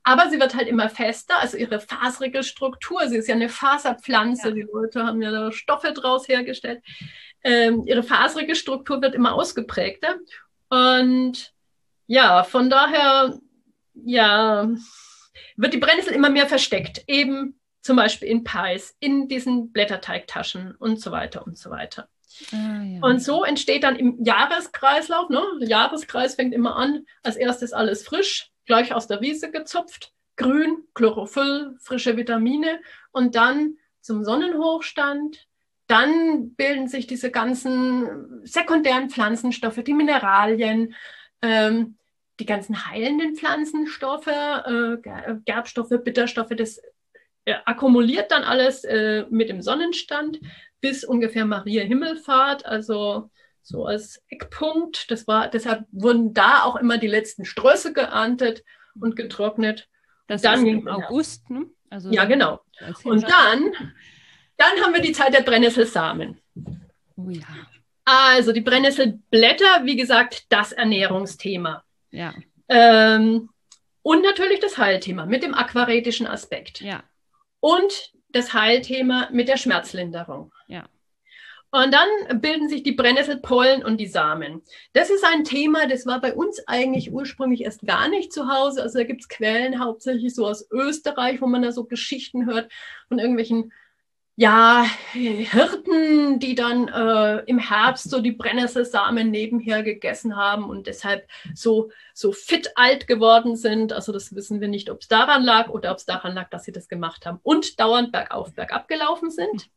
Aber sie wird halt immer fester, also ihre faserige Struktur, sie ist ja eine Faserpflanze, die Leute haben ja da Stoffe draus hergestellt. Ihre faserige Struktur wird immer ausgeprägter. Und ja, von daher, ja, wird die Brennnessel immer mehr versteckt. Eben zum Beispiel in Pies, in diesen Blätterteigtaschen und so weiter und so weiter. Und so entsteht dann im Jahreskreislauf, ne? Der Jahreskreis fängt immer an, als erstes alles frisch, gleich aus der Wiese gezupft, grün, Chlorophyll, frische Vitamine und dann zum Sonnenhochstand. Dann bilden sich diese ganzen sekundären Pflanzenstoffe, die Mineralien, die ganzen heilenden Pflanzenstoffe, Gerbstoffe, Bitterstoffe, das akkumuliert dann alles mit dem Sonnenstand bis ungefähr Maria Himmelfahrt, also so als Eckpunkt. Deshalb wurden da auch immer die letzten Ströße geerntet und getrocknet. Das dann ist im August, ne? Also ja, genau. Und dann haben wir die Zeit der Brennnesselsamen. Oh ja. Also die Brennnesselblätter, wie gesagt, das Ernährungsthema. Ja. Und natürlich das Heilthema mit dem aquaretischen Aspekt. Ja. Und das Heilthema mit der Schmerzlinderung. Ja. Und dann bilden sich die Brennnesselpollen und die Samen. Das ist ein Thema, das war bei uns eigentlich ursprünglich erst gar nicht zu Hause. Also da gibt es Quellen hauptsächlich so aus Österreich, wo man da so Geschichten hört von irgendwelchen Hirten, die dann im Herbst so die Brennnesselsamen nebenher gegessen haben und deshalb so fit alt geworden sind. Also das wissen wir nicht, ob es daran lag oder ob es daran lag, dass sie das gemacht haben und dauernd bergauf, bergab gelaufen sind.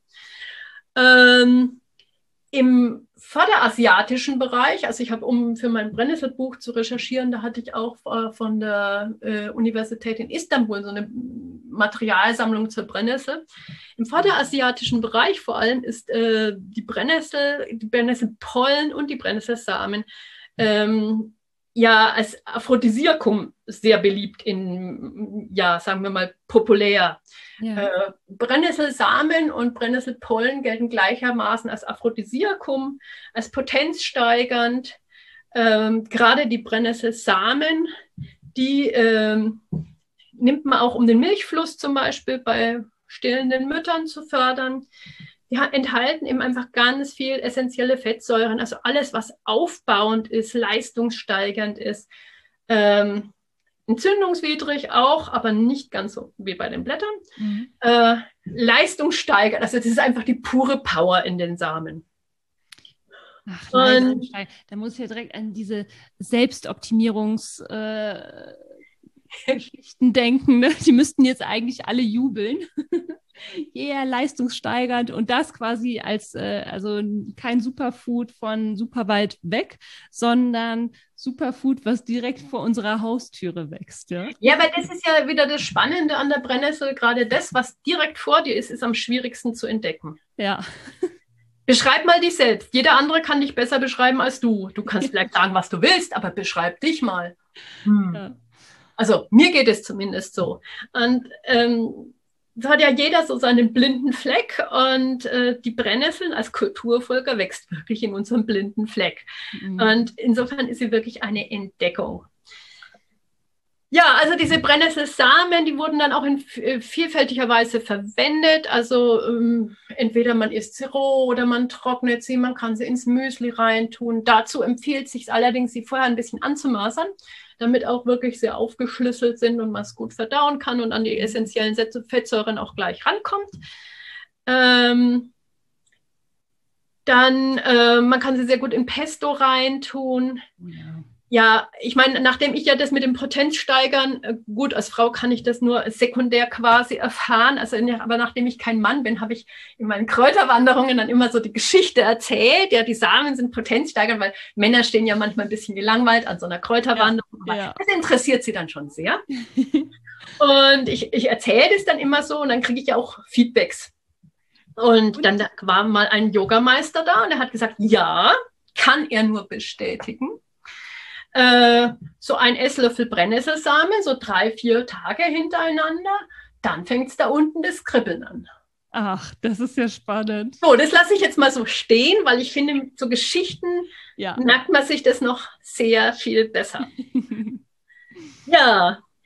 Im vorderasiatischen Bereich, also ich habe, um für mein Brennnesselbuch zu recherchieren, da hatte ich auch von der Universität in Istanbul so eine Materialsammlung zur Brennnessel. Im vorderasiatischen Bereich vor allem ist die Brennnesselpollen und die Brennnesselsamen als Aphrodisiakum sehr beliebt sagen wir mal, populär. Ja. Brennnesselsamen und Brennnesselpollen gelten gleichermaßen als Aphrodisiakum, als potenzsteigernd. Gerade die Brennnesselsamen, die nimmt man auch, um den Milchfluss zum Beispiel bei stillenden Müttern zu fördern. Die enthalten eben einfach ganz viel essentielle Fettsäuren, also alles, was aufbauend ist, leistungssteigernd ist, entzündungswidrig auch, aber nicht ganz so wie bei den Blättern. Mhm. Leistungssteigernd, also das ist einfach die pure Power in den Samen. Ach, Leistungssteigernd. Da muss ich ja direkt an diese Selbstoptimierungs Geschichten denken, ne? Die müssten jetzt eigentlich alle jubeln. Leistungssteigernd und das quasi als, also kein Superfood von super weit weg, sondern Superfood, was direkt vor unserer Haustüre wächst. Ja, weil das ist ja wieder das Spannende an der Brennnessel, gerade das, was direkt vor dir ist am schwierigsten zu entdecken. Ja. Beschreib mal dich selbst. Jeder andere kann dich besser beschreiben als du. Du kannst vielleicht sagen, was du willst, aber beschreib dich mal. Ja. Also mir geht es zumindest so. Und so hat ja jeder so seinen blinden Fleck und die Brennnesseln als Kulturvölker wächst wirklich in unserem blinden Fleck. Mhm. Und insofern ist sie wirklich eine Entdeckung. Ja, also diese Brennnesselsamen, die wurden dann auch in vielfältiger Weise verwendet. Also entweder man isst sie roh oder man trocknet sie, man kann sie ins Müsli reintun. Dazu empfiehlt es sich allerdings, sie vorher ein bisschen anzumasern, damit auch wirklich sehr aufgeschlüsselt sind und man es gut verdauen kann und an die essentiellen Fettsäuren auch gleich rankommt. Man kann sie sehr gut in Pesto reintun. Ja. Ja, ich meine, nachdem ich ja das mit dem Potenzsteigern, gut, als Frau kann ich das nur sekundär quasi erfahren, aber nachdem ich kein Mann bin, habe ich in meinen Kräuterwanderungen dann immer so die Geschichte erzählt, ja, die Samen sind potenzsteigernd, weil Männer stehen ja manchmal ein bisschen gelangweilt an so einer Kräuterwanderung. Ja. Das interessiert sie dann schon sehr. Und ich erzähle das dann immer so und dann kriege ich ja auch Feedbacks. Und dann war mal ein Yogameister da und er hat gesagt, ja, kann er nur bestätigen. So ein Esslöffel Brennnesselsamen, so 3-4 Tage hintereinander, dann fängt es da unten das Kribbeln an. Ach, das ist ja spannend. So, das lasse ich jetzt mal so stehen, weil ich finde, mit so Geschichten merkt man sich das noch sehr viel besser. Ja,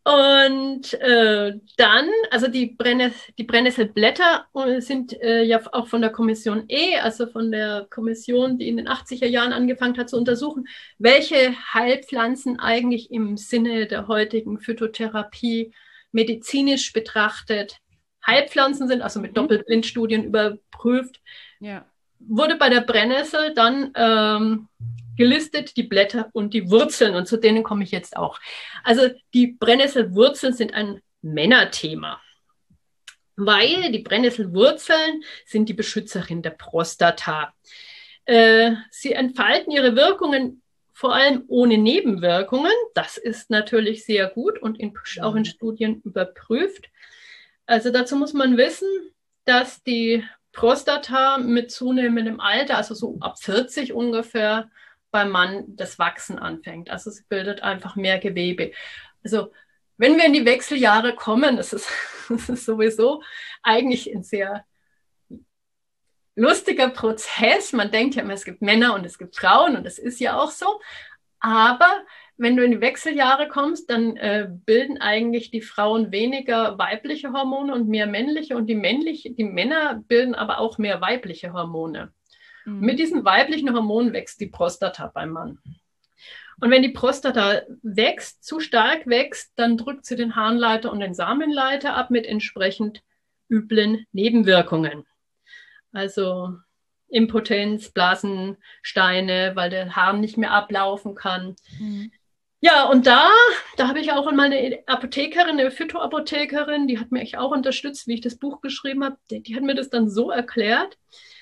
Und dann, also die Brennnesselblätter sind ja auch von der Kommission E, also von der Kommission, die in den 80er Jahren angefangen hat zu untersuchen, welche Heilpflanzen eigentlich im Sinne der heutigen Phytotherapie medizinisch betrachtet Heilpflanzen sind, also mit Doppelblindstudien überprüft, wurde bei der Brennnessel dann gelistet die Blätter und die Wurzeln, und zu denen komme ich jetzt auch. Also die Brennnesselwurzeln sind ein Männerthema, weil die Brennnesselwurzeln sind die Beschützerin der Prostata. Sie entfalten ihre Wirkungen vor allem ohne Nebenwirkungen. Das ist natürlich sehr gut und auch in Studien überprüft. Also dazu muss man wissen, dass die Prostata mit zunehmendem Alter, also so ab 40 ungefähr, beim Mann das Wachsen anfängt. Also sie bildet einfach mehr Gewebe. Also wenn wir in die Wechseljahre kommen, das ist sowieso eigentlich ein sehr lustiger Prozess. Man denkt ja immer, es gibt Männer und es gibt Frauen, und das ist ja auch so. Aber wenn du in die Wechseljahre kommst, dann bilden eigentlich die Frauen weniger weibliche Hormone und mehr männliche, und die Männer bilden aber auch mehr weibliche Hormone. Mit diesen weiblichen Hormonen wächst die Prostata beim Mann. Und wenn die Prostata wächst, zu stark wächst, dann drückt sie den Harnleiter und den Samenleiter ab mit entsprechend üblen Nebenwirkungen. Also Impotenz, Blasensteine, weil der Harn nicht mehr ablaufen kann. Ja, und da habe ich auch einmal eine Apothekerin, eine Phytoapothekerin, die hat mich auch unterstützt, wie ich das Buch geschrieben habe. Die hat mir das dann so erklärt.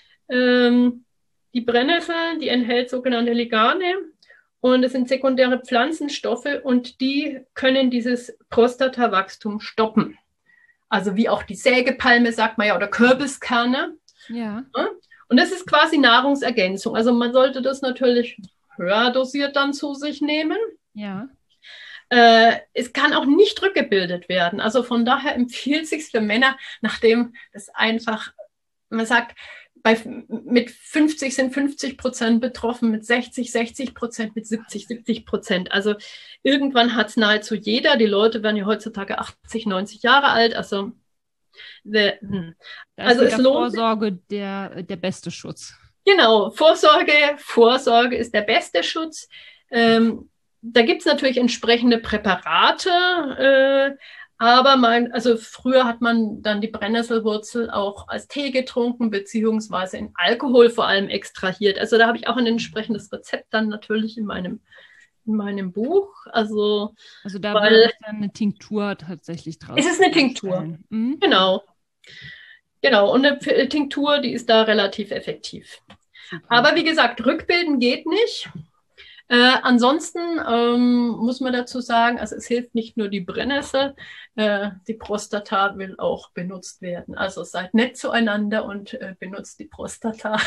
Die Brennnessel, die enthält sogenannte Ligane, und es sind sekundäre Pflanzenstoffe, und die können dieses Prostatawachstum stoppen. Also wie auch die Sägepalme, sagt man ja, oder Kürbiskerne. Ja. Und das ist quasi Nahrungsergänzung. Also man sollte das natürlich höher dosiert dann zu sich nehmen. Ja. Es kann auch nicht rückgebildet werden. Also von daher empfiehlt es sich für Männer, nachdem das einfach, man sagt, mit 50 sind 50% betroffen, mit 60%, mit 70%. Also irgendwann hat es nahezu jeder. Die Leute werden ja heutzutage 80, 90 Jahre alt. Also es lohnt. Vorsorge der beste Schutz. Genau, Vorsorge ist der beste Schutz. Da gibt es natürlich entsprechende Präparate, aber also früher hat man dann die Brennnesselwurzel auch als Tee getrunken, beziehungsweise in Alkohol vor allem extrahiert. Also da habe ich auch ein entsprechendes Rezept dann natürlich in meinem Buch. Also da wird dann eine Tinktur tatsächlich draus. Es ist eine Tinktur, genau. Genau, und eine Tinktur, die ist da relativ effektiv. Super. Aber wie gesagt, rückbilden geht nicht. Ansonsten muss man dazu sagen, also es hilft nicht nur die Brennnessel, die Prostata will auch benutzt werden. Also seid nett zueinander und benutzt die Prostata.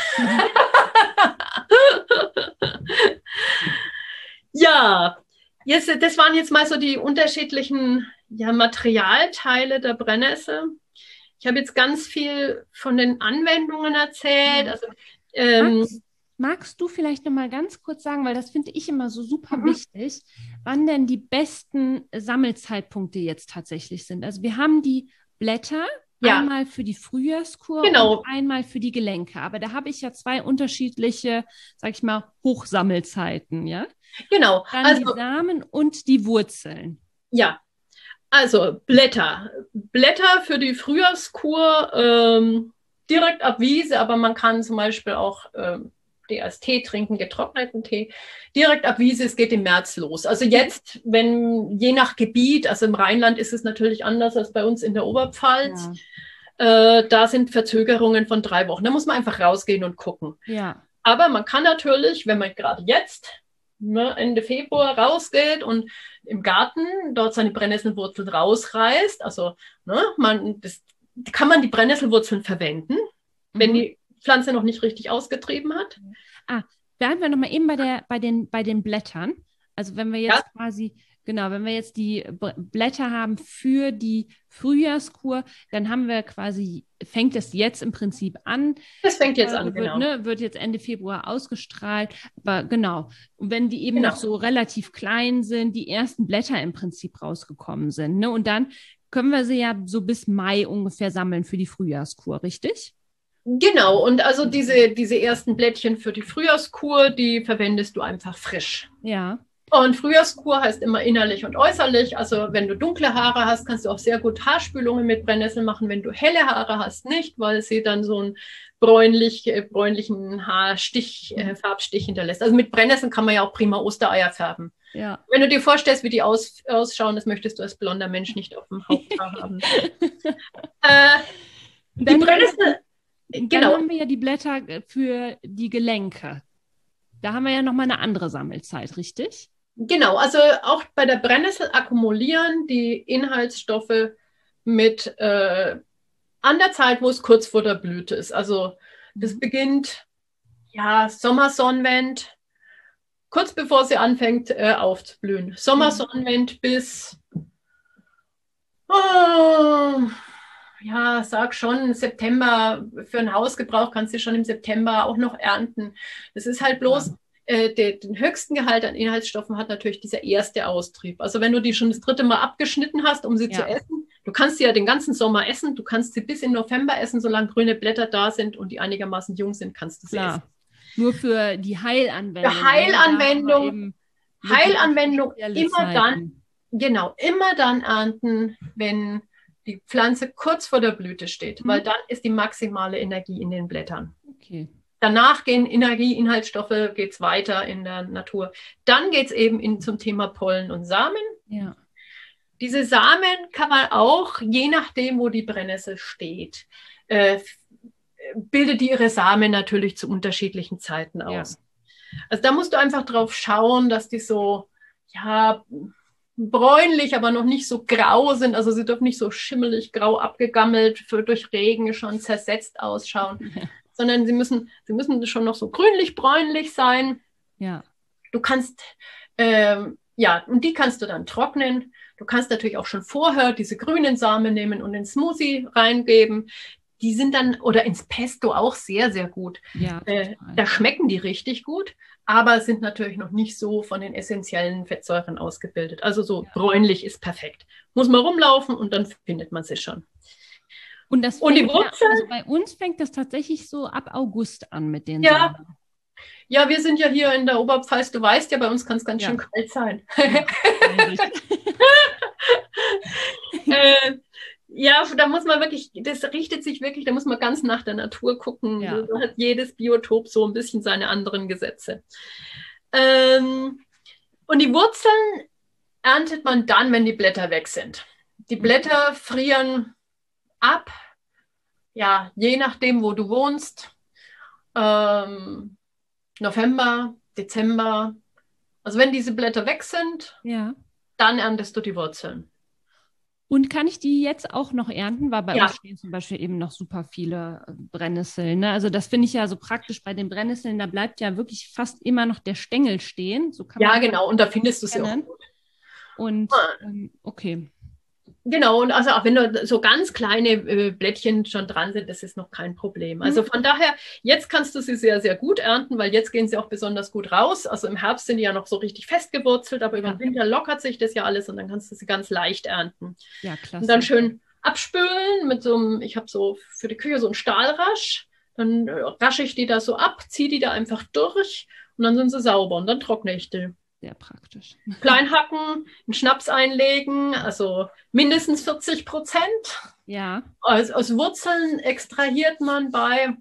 Ja, das waren jetzt mal so die unterschiedlichen Materialteile der Brennnessel. Ich habe jetzt ganz viel von den Anwendungen erzählt. Also, magst du vielleicht noch mal ganz kurz sagen, weil das finde ich immer so super wichtig, wann denn die besten Sammelzeitpunkte jetzt tatsächlich sind? Also wir haben die Blätter, einmal für die Frühjahrskur und einmal für die Gelenke. Aber da habe ich ja zwei unterschiedliche, sag ich mal, Hochsammelzeiten, ja? Genau. Dann die Samen und die Wurzeln. Ja, also Blätter für die Frühjahrskur direkt ab Wiese, aber man kann zum Beispiel auch die als Tee trinken, getrockneten Tee, direkt ab Wiese, es geht im März los. Also jetzt, je nach Gebiet, also im Rheinland ist es natürlich anders als bei uns in der Oberpfalz, da sind Verzögerungen von 3 Wochen. Da muss man einfach rausgehen und gucken. Ja. Aber man kann natürlich, wenn man gerade jetzt Ende Februar rausgeht und im Garten dort seine Brennnesselwurzeln rausreißt, also kann man die Brennnesselwurzeln verwenden, wenn die Pflanze noch nicht richtig ausgetrieben hat. Bleiben wir nochmal eben bei den Blättern. Also wenn wir jetzt quasi Genau, wenn wir jetzt die Blätter haben für die Frühjahrskur, dann haben wir quasi, fängt es jetzt im Prinzip an. Das fängt Die jetzt an, Folge wird, genau. wird jetzt Ende Februar ausgestrahlt. Aber genau. Und wenn die eben Genau. noch so relativ klein sind, die ersten Blätter im Prinzip rausgekommen sind, ne? Und dann können wir sie ja so bis Mai ungefähr sammeln für die Frühjahrskur, richtig? Genau, und also diese ersten Blättchen für die Frühjahrskur, die verwendest du einfach frisch. Ja. Und Frühjahrskur heißt immer innerlich und äußerlich. Also wenn du dunkle Haare hast, kannst du auch sehr gut Haarspülungen mit Brennnessel machen. Wenn du helle Haare hast, nicht, weil sie dann so einen bräunlichen Farbstich hinterlässt. Also mit Brennnesseln kann man ja auch prima Ostereier färben. Ja. Wenn du dir vorstellst, wie die ausschauen, das möchtest du als blonder Mensch nicht auf dem Haupthaar haben. Die Brennnessel, dann haben wir ja die Blätter für die Gelenke. Da haben wir ja nochmal eine andere Sammelzeit, richtig? Genau, also auch bei der Brennnessel akkumulieren die Inhaltsstoffe mit an der Zeit, wo es kurz vor der Blüte ist. Also das beginnt, ja, Sommersonnenwend, kurz bevor sie anfängt aufzublühen. Sommersonnenwend bis, ja, sag schon, September. Für einen Hausgebrauch kannst du schon im September auch noch ernten. Das ist halt bloß, den höchsten Gehalt an Inhaltsstoffen hat natürlich dieser erste Austrieb. Also wenn du die schon das dritte Mal abgeschnitten hast, um sie zu essen, du kannst sie ja den ganzen Sommer essen, du kannst sie bis in November essen, solange grüne Blätter da sind und die einigermaßen jung sind, kannst du sie essen. Nur für die Heilanwendung. Für Heilanwendung immer dann, genau, immer dann ernten, wenn die Pflanze kurz vor der Blüte steht, weil dann ist die maximale Energie in den Blättern. Okay. Danach gehen Inhaltsstoffe, geht es weiter in der Natur. Dann geht es eben zum Thema Pollen und Samen. Ja. Diese Samen kann man auch, je nachdem, wo die Brennnessel steht, bildet die ihre Samen natürlich zu unterschiedlichen Zeiten aus. Ja. Also da musst du einfach drauf schauen, dass die so, ja, bräunlich, aber noch nicht so grau sind. Also sie dürfen nicht so schimmelig grau abgegammelt, durch Regen schon zersetzt ausschauen. Ja. Sondern sie müssen schon noch so grünlich-bräunlich sein. Ja. Du kannst, und die kannst du dann trocknen. Du kannst natürlich auch schon vorher diese grünen Samen nehmen und in Smoothie reingeben. Die sind dann, oder ins Pesto auch sehr, sehr gut. Ja, da schmecken die richtig gut, aber sind natürlich noch nicht so von den essentiellen Fettsäuren ausgebildet. Also so bräunlich ist perfekt. Muss man rumlaufen und dann findet man sie schon. Und die Wurzeln? Also bei uns fängt das tatsächlich so ab August an mit den Samen. Ja, wir sind ja hier in der Oberpfalz. Du weißt ja, bei uns kann es ganz schön kalt sein. Ja, da muss man wirklich, das richtet sich wirklich, da muss man ganz nach der Natur gucken. Ja. Da hat jedes Biotop so ein bisschen seine anderen Gesetze. Und die Wurzeln erntet man dann, wenn die Blätter weg sind. Die Blätter frieren ab, ja, je nachdem, wo du wohnst. November, Dezember. Also wenn diese Blätter weg sind, dann erntest du die Wurzeln. Und kann ich die jetzt auch noch ernten? Weil bei uns stehen zum Beispiel eben noch super viele Brennnesseln. Ne? Also das finde ich ja so praktisch bei den Brennnesseln. Da bleibt ja wirklich fast immer noch der Stängel stehen. So kann man genau. Und da findest du sie auch gut. Und okay. Genau, und also auch wenn da so ganz kleine Blättchen schon dran sind, das ist noch kein Problem. Also von daher, jetzt kannst du sie sehr, sehr gut ernten, weil jetzt gehen sie auch besonders gut raus. Also im Herbst sind die ja noch so richtig festgewurzelt, aber über den Winter lockert sich das ja alles und dann kannst du sie ganz leicht ernten. Ja, klasse. Und dann schön abspülen mit so einem, ich habe so für die Küche so einen Stahlrasch, dann rasche ich die da so ab, ziehe die da einfach durch und dann sind sie sauber und dann trockne ich die. Sehr praktisch. Klein hacken, einen Schnaps einlegen, also mindestens 40%. Ja. Aus Wurzeln extrahiert man bei,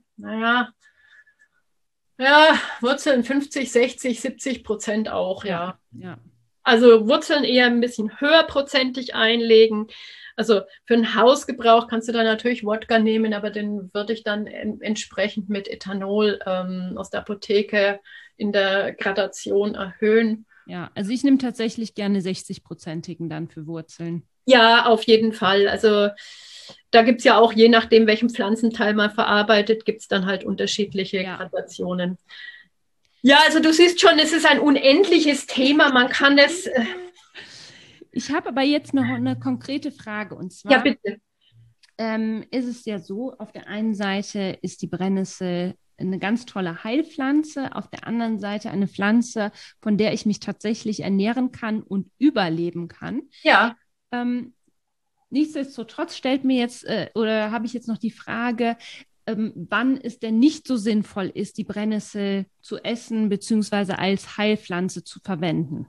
Wurzeln 50, 60, 70% auch, ja. Also Wurzeln eher ein bisschen höherprozentig einlegen. Also für einen Hausgebrauch kannst du da natürlich Wodka nehmen, aber den würde ich dann entsprechend mit Ethanol aus der Apotheke in der Gradation erhöhen. Ja, also ich nehme tatsächlich gerne 60-prozentigen dann für Wurzeln. Ja, auf jeden Fall. Also da gibt es ja auch, je nachdem, welchen Pflanzenteil man verarbeitet, gibt es dann halt unterschiedliche Gradationen. Ja, also du siehst schon, es ist ein unendliches Thema. Man kann es Ich habe aber jetzt noch eine konkrete Frage und Ja, zwar bitte. ist es ja so, auf der einen Seite ist die Brennnessel eine ganz tolle Heilpflanze, auf der anderen Seite eine Pflanze, von der ich mich tatsächlich ernähren kann und überleben kann. Ja. Nichtsdestotrotz stellt mir jetzt oder habe ich jetzt noch die Frage, wann es denn nicht so sinnvoll ist, die Brennnessel zu essen beziehungsweise als Heilpflanze zu verwenden.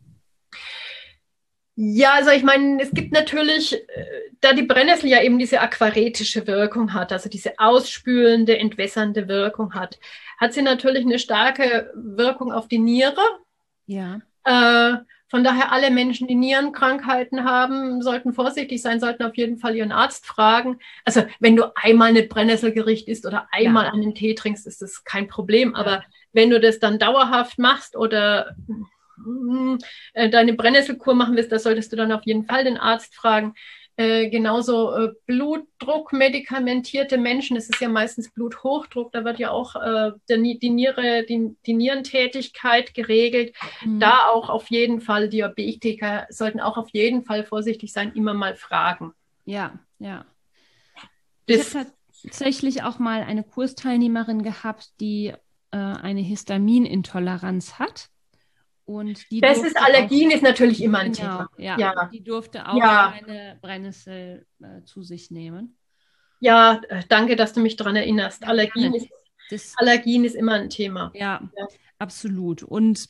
Ja, also ich meine, es gibt natürlich, da die Brennnessel ja eben diese aquaretische Wirkung hat, also diese ausspülende, entwässernde Wirkung hat, hat sie natürlich eine starke Wirkung auf die Niere. Ja. Von daher alle Menschen, die Nierenkrankheiten haben, sollten vorsichtig sein, sollten auf jeden Fall ihren Arzt fragen. Also wenn du einmal eine Brennnesselgericht isst oder einmal einen Tee trinkst, ist das kein Problem. Aber wenn du das dann dauerhaft machst oder deine Brennnesselkur machen willst, da solltest du dann auf jeden Fall den Arzt fragen. Genauso Blutdruck medikamentierte Menschen, es ist ja meistens Bluthochdruck, da wird ja auch die Nierentätigkeit geregelt. Da auch auf jeden Fall, Diabetiker sollten auch auf jeden Fall vorsichtig sein, immer mal fragen. Ja. Ich habe tatsächlich auch mal eine Kursteilnehmerin gehabt, die eine Histaminintoleranz hat. Und die das ist Allergien, ist natürlich immer ein Thema. Ja. Die durfte auch eine Brennnessel zu sich nehmen. Ja, danke, dass du mich daran erinnerst. Allergien ist immer ein Thema. Ja. Absolut. Und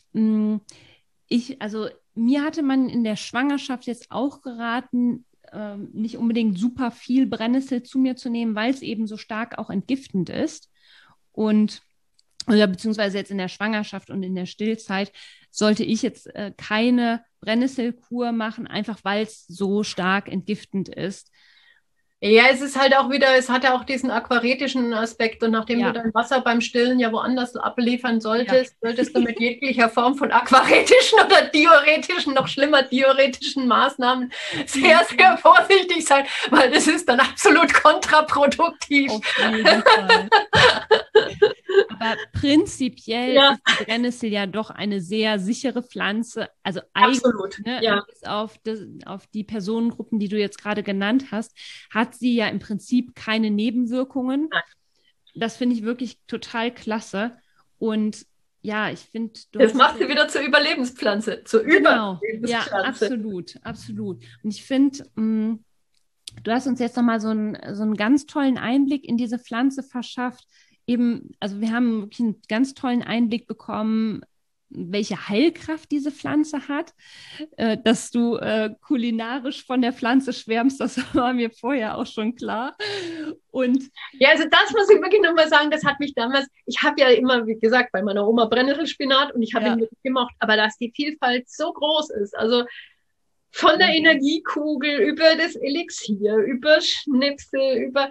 mir hatte man in der Schwangerschaft jetzt auch geraten, nicht unbedingt super viel Brennnessel zu mir zu nehmen, weil es eben so stark auch entgiftend ist. Oder beziehungsweise jetzt in der Schwangerschaft und in der Stillzeit sollte ich jetzt keine Brennnesselkur machen, einfach weil es so stark entgiftend ist. Ja, es ist halt auch wieder, es hat ja auch diesen aquaretischen Aspekt und nachdem du dein Wasser beim Stillen ja woanders abliefern solltest du mit jeglicher Form von aquaretischen oder diuretischen, noch schlimmer diuretischen Maßnahmen sehr, sehr vorsichtig sein, weil das ist dann absolut kontraproduktiv. Auf jeden Fall. Aber prinzipiell ist die Brennnessel ja doch eine sehr sichere Pflanze. Also absolut, bis auf die Personengruppen, die du jetzt gerade genannt hast, hat sie ja im Prinzip keine Nebenwirkungen. Nein. Das finde ich wirklich total klasse. Und ja, ich finde... Das macht sie wieder zur Überlebenspflanze, zur Überlebenspflanze. Ja, absolut. Und ich finde... du hast uns jetzt nochmal so einen ganz tollen Einblick in diese Pflanze verschafft. Also wir haben wirklich einen ganz tollen Einblick bekommen, welche Heilkraft diese Pflanze hat. Dass du kulinarisch von der Pflanze schwärmst, das war mir vorher auch schon klar. Und ja, also das muss ich wirklich nochmal sagen, das hat mich damals, ich habe ja immer, wie gesagt, bei meiner Oma Brennnesselspinat und ich habe ihn wirklich gemocht, aber dass die Vielfalt so groß ist, also von der Energiekugel über das Elixier, über Schnipsel, über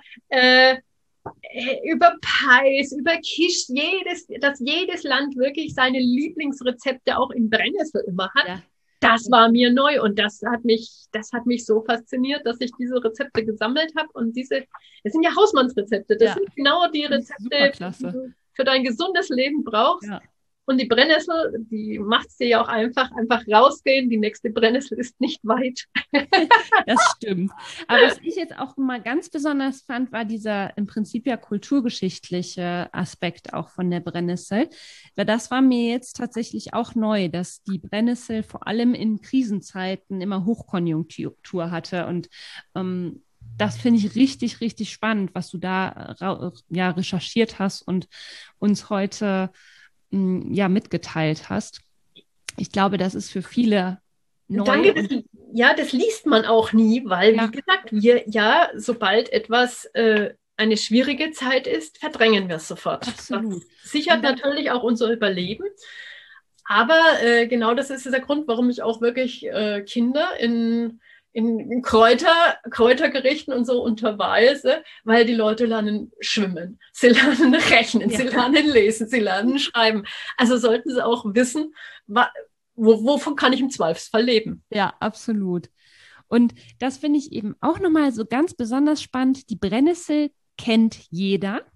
Pies, über Quiche, dass jedes Land wirklich seine Lieblingsrezepte auch in Brennnessel immer hat. Ja. Das war mir neu und das hat mich so fasziniert, dass ich diese Rezepte gesammelt habe und das sind ja Hausmannsrezepte. Das sind genau die Rezepte, die du für dein gesundes Leben brauchst. Ja. Und die Brennnessel, die macht es dir ja auch einfach rausgehen. Die nächste Brennnessel ist nicht weit. Das stimmt. Aber was ich jetzt auch mal ganz besonders fand, war dieser im Prinzip ja kulturgeschichtliche Aspekt auch von der Brennnessel. Weil das war mir jetzt tatsächlich auch neu, dass die Brennnessel vor allem in Krisenzeiten immer Hochkonjunktur hatte. Und das finde ich richtig, richtig spannend, was du da recherchiert hast und uns heute mitgeteilt hast. Ich glaube, das ist für viele neu. Danke, das liest man auch nie, weil, wie gesagt, sobald etwas eine schwierige Zeit ist, verdrängen wir es sofort. Absolut. Das sichert natürlich auch unser Überleben. Aber genau das ist der Grund, warum ich auch wirklich Kinder in Kräutergerichten und so unterweise, weil die Leute lernen schwimmen, sie lernen rechnen, sie lernen lesen, sie lernen schreiben. Also sollten sie auch wissen, wovon kann ich im Zweifelsfall leben. Ja, absolut. Und das finde ich eben auch nochmal so ganz besonders spannend. Die Brennnessel kennt jeder.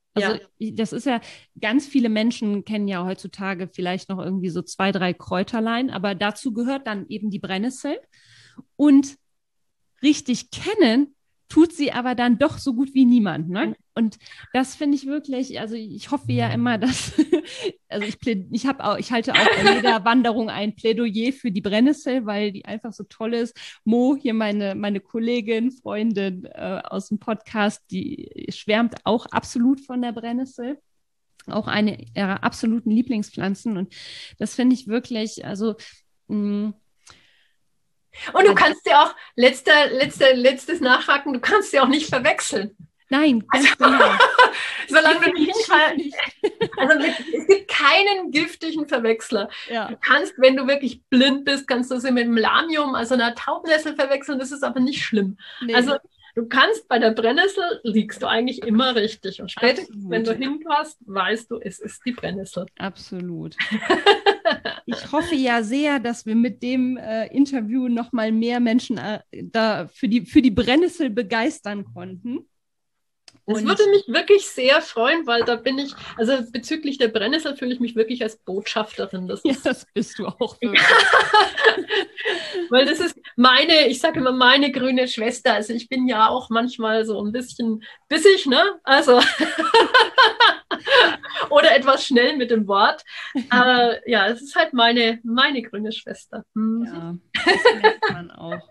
Also das ist ja, ganz viele Menschen kennen ja heutzutage vielleicht noch irgendwie so 2, 3 Kräuterlein, aber dazu gehört dann eben die Brennnessel. Und richtig kennen tut sie aber dann doch so gut wie niemand. Ne? Und das finde ich wirklich, also ich hoffe ja immer, dass, also ich halte auch bei jeder Wanderung ein Plädoyer für die Brennnessel, weil die einfach so toll ist. Mo, hier meine Kollegin, Freundin aus dem Podcast, die schwärmt auch absolut von der Brennnessel. Auch eine ihrer absoluten Lieblingspflanzen. Und das finde ich wirklich, also und du kannst ja auch, letztes Nachhaken, du kannst ja auch nicht verwechseln. Nein, ganz genau. Solange du nicht. Also es gibt keinen giftigen Verwechsler. Ja. Du kannst, wenn du wirklich blind bist, kannst du sie mit dem Lamium, also einer Taubnessel verwechseln, das ist aber nicht schlimm. Nee. Also du kannst bei der Brennnessel, liegst du eigentlich immer richtig. Und spätestens, wenn du hinpasst, weißt du, es ist die Brennnessel. Absolut. Ich hoffe ja sehr, dass wir mit dem Interview noch mal mehr Menschen da für die Brennnessel begeistern konnten. Das würde mich wirklich sehr freuen, weil da bin ich, also bezüglich der Brennnessel fühle ich mich wirklich als Botschafterin. Das bist du auch wirklich. Weil das ist ich sage immer, meine grüne Schwester. Also ich bin ja auch manchmal so ein bisschen bissig, ne? Also oder etwas schnell mit dem Wort. Aber ja, es ist halt meine grüne Schwester. Ja, das merkt man auch.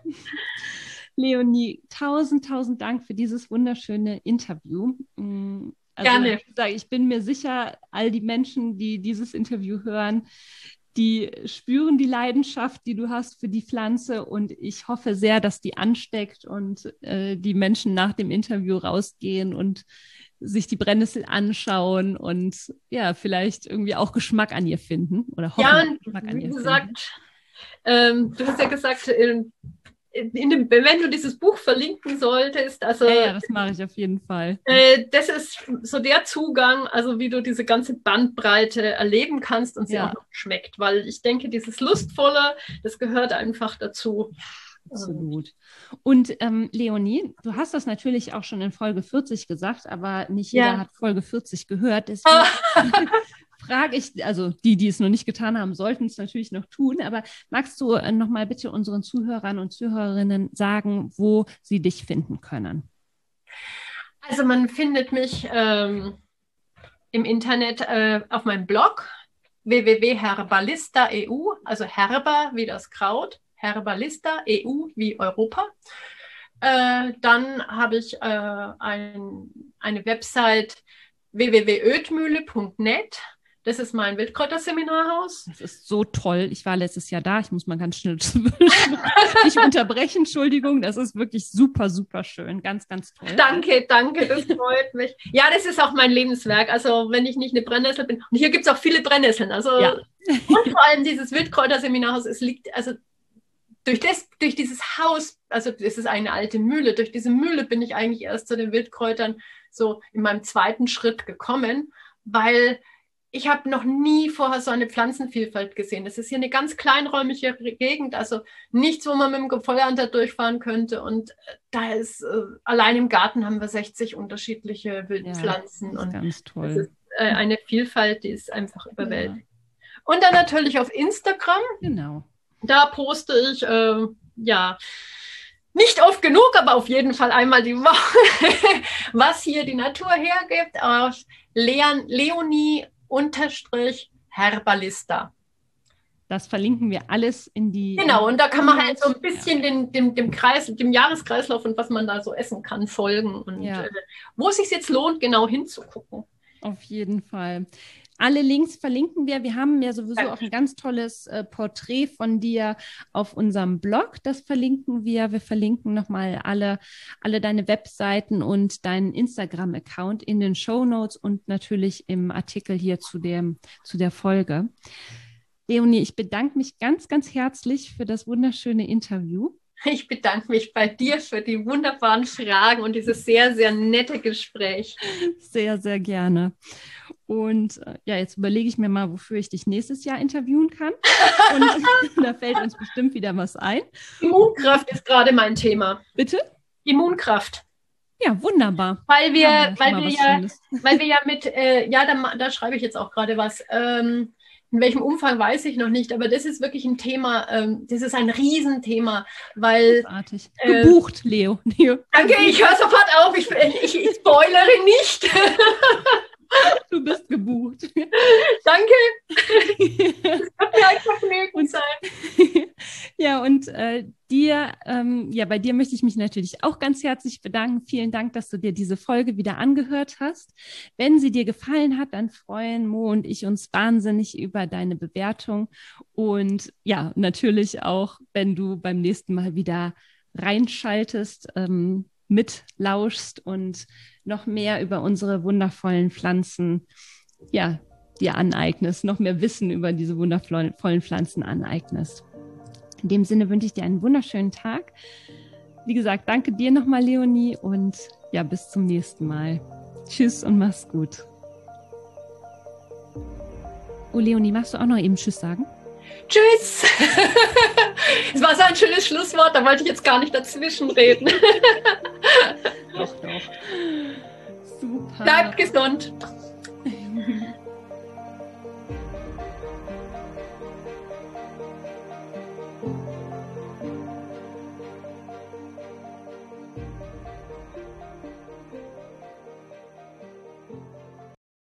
Leonie, tausend Dank für dieses wunderschöne Interview. Also, gerne. Ich bin mir sicher, all die Menschen, die dieses Interview hören, die spüren die Leidenschaft, die du hast für die Pflanze, und ich hoffe sehr, dass die ansteckt und die Menschen nach dem Interview rausgehen und sich die Brennnessel anschauen und ja, vielleicht irgendwie auch Geschmack an ihr finden oder hoffen, ja, Geschmack an ihr gesagt, finden. Du hast ja gesagt, wenn du dieses Buch verlinken solltest, also ja, das mache ich auf jeden Fall. Das ist so der Zugang, also wie du diese ganze Bandbreite erleben kannst und sie auch noch schmeckt, weil ich denke, dieses Lustvolle, das gehört einfach dazu. Absolut. Und Leonie, du hast das natürlich auch schon in Folge 40 gesagt, aber nicht jeder hat Folge 40 gehört. Deswegen frage ich, also die es noch nicht getan haben, sollten es natürlich noch tun, aber magst du noch mal bitte unseren Zuhörern und Zuhörerinnen sagen, wo sie dich finden können? Also man findet mich im Internet auf meinem Blog www.herbalista.eu, also Herba wie das Kraut, Herbalista, EU wie Europa. Dann habe ich eine Website www.oetmühle.net. Das ist mein Wildkräuterseminarhaus. Das ist so toll. Ich war letztes Jahr da. Ich muss mal ganz schnell nicht unterbrechen. Entschuldigung. Das ist wirklich super, super schön. Ganz, ganz toll. Danke. Das freut mich. Ja, das ist auch mein Lebenswerk. Also wenn ich nicht eine Brennnessel bin. Und hier gibt es auch viele Brennnesseln. Also und vor allem dieses Wildkräuterseminarhaus. Es liegt also durch dieses Haus. Also es ist eine alte Mühle. Durch diese Mühle bin ich eigentlich erst zu den Wildkräutern so in meinem zweiten Schritt gekommen, weil ich habe noch nie vorher so eine Pflanzenvielfalt gesehen. Das ist hier eine ganz kleinräumige Gegend, also nichts, wo man mit dem Feuerhunter durchfahren könnte. Und da ist, allein im Garten haben wir 60 unterschiedliche Wildpflanzen. Das ist ganz toll. Das ist eine Vielfalt, die ist einfach überwältigend. Ja. Und dann natürlich auf Instagram. Genau. Da poste ich, nicht oft genug, aber auf jeden Fall einmal die Woche, was hier die Natur hergibt, auf Leonie_Herbalista. Das verlinken wir alles in die... Genau, und da kann man halt so ein bisschen dem Jahreskreislauf und was man da so essen kann, folgen. Und wo es sich jetzt lohnt, genau hinzugucken. Auf jeden Fall. Alle Links verlinken wir. Wir haben ja sowieso auch ein ganz tolles Porträt von dir auf unserem Blog. Das verlinken wir. Wir verlinken nochmal alle deine Webseiten und deinen Instagram-Account in den Shownotes und natürlich im Artikel hier zu der Folge. Leonie, ich bedanke mich ganz, ganz herzlich für das wunderschöne Interview. Ich bedanke mich bei dir für die wunderbaren Fragen und dieses sehr, sehr nette Gespräch. Sehr, sehr gerne. Und jetzt überlege ich mir mal, wofür ich dich nächstes Jahr interviewen kann. Und da fällt uns bestimmt wieder was ein. Immunkraft ist gerade mein Thema. Bitte? Immunkraft. Ja, wunderbar. Weil wir ja mit, da schreibe ich jetzt auch gerade was. In welchem Umfang weiß ich noch nicht, aber das ist wirklich ein Thema, das ist ein Riesenthema, weil... Großartig. Gebucht, Leo. Danke, ich höre sofort auf, ich spoilere nicht. Du bist gebucht. Danke. Das wird mir ein Vergnügen sein. Ja, und bei dir möchte ich mich natürlich auch ganz herzlich bedanken. Vielen Dank, dass du dir diese Folge wieder angehört hast. Wenn sie dir gefallen hat, dann freuen Mo und ich uns wahnsinnig über deine Bewertung. Und ja, natürlich auch, wenn du beim nächsten Mal wieder reinschaltest, mitlauschst und noch mehr über unsere wundervollen Pflanzen, ja, dir aneignest, noch mehr Wissen über diese wundervollen Pflanzen aneignest. In dem Sinne wünsche ich dir einen wunderschönen Tag. Wie gesagt, danke dir nochmal, Leonie, und ja, bis zum nächsten Mal. Tschüss und mach's gut. Oh, Leonie, magst du auch noch eben Tschüss sagen? Tschüss! Es war so ein schönes Schlusswort, da wollte ich jetzt gar nicht dazwischen reden. Doch. Super. Bleibt gesund.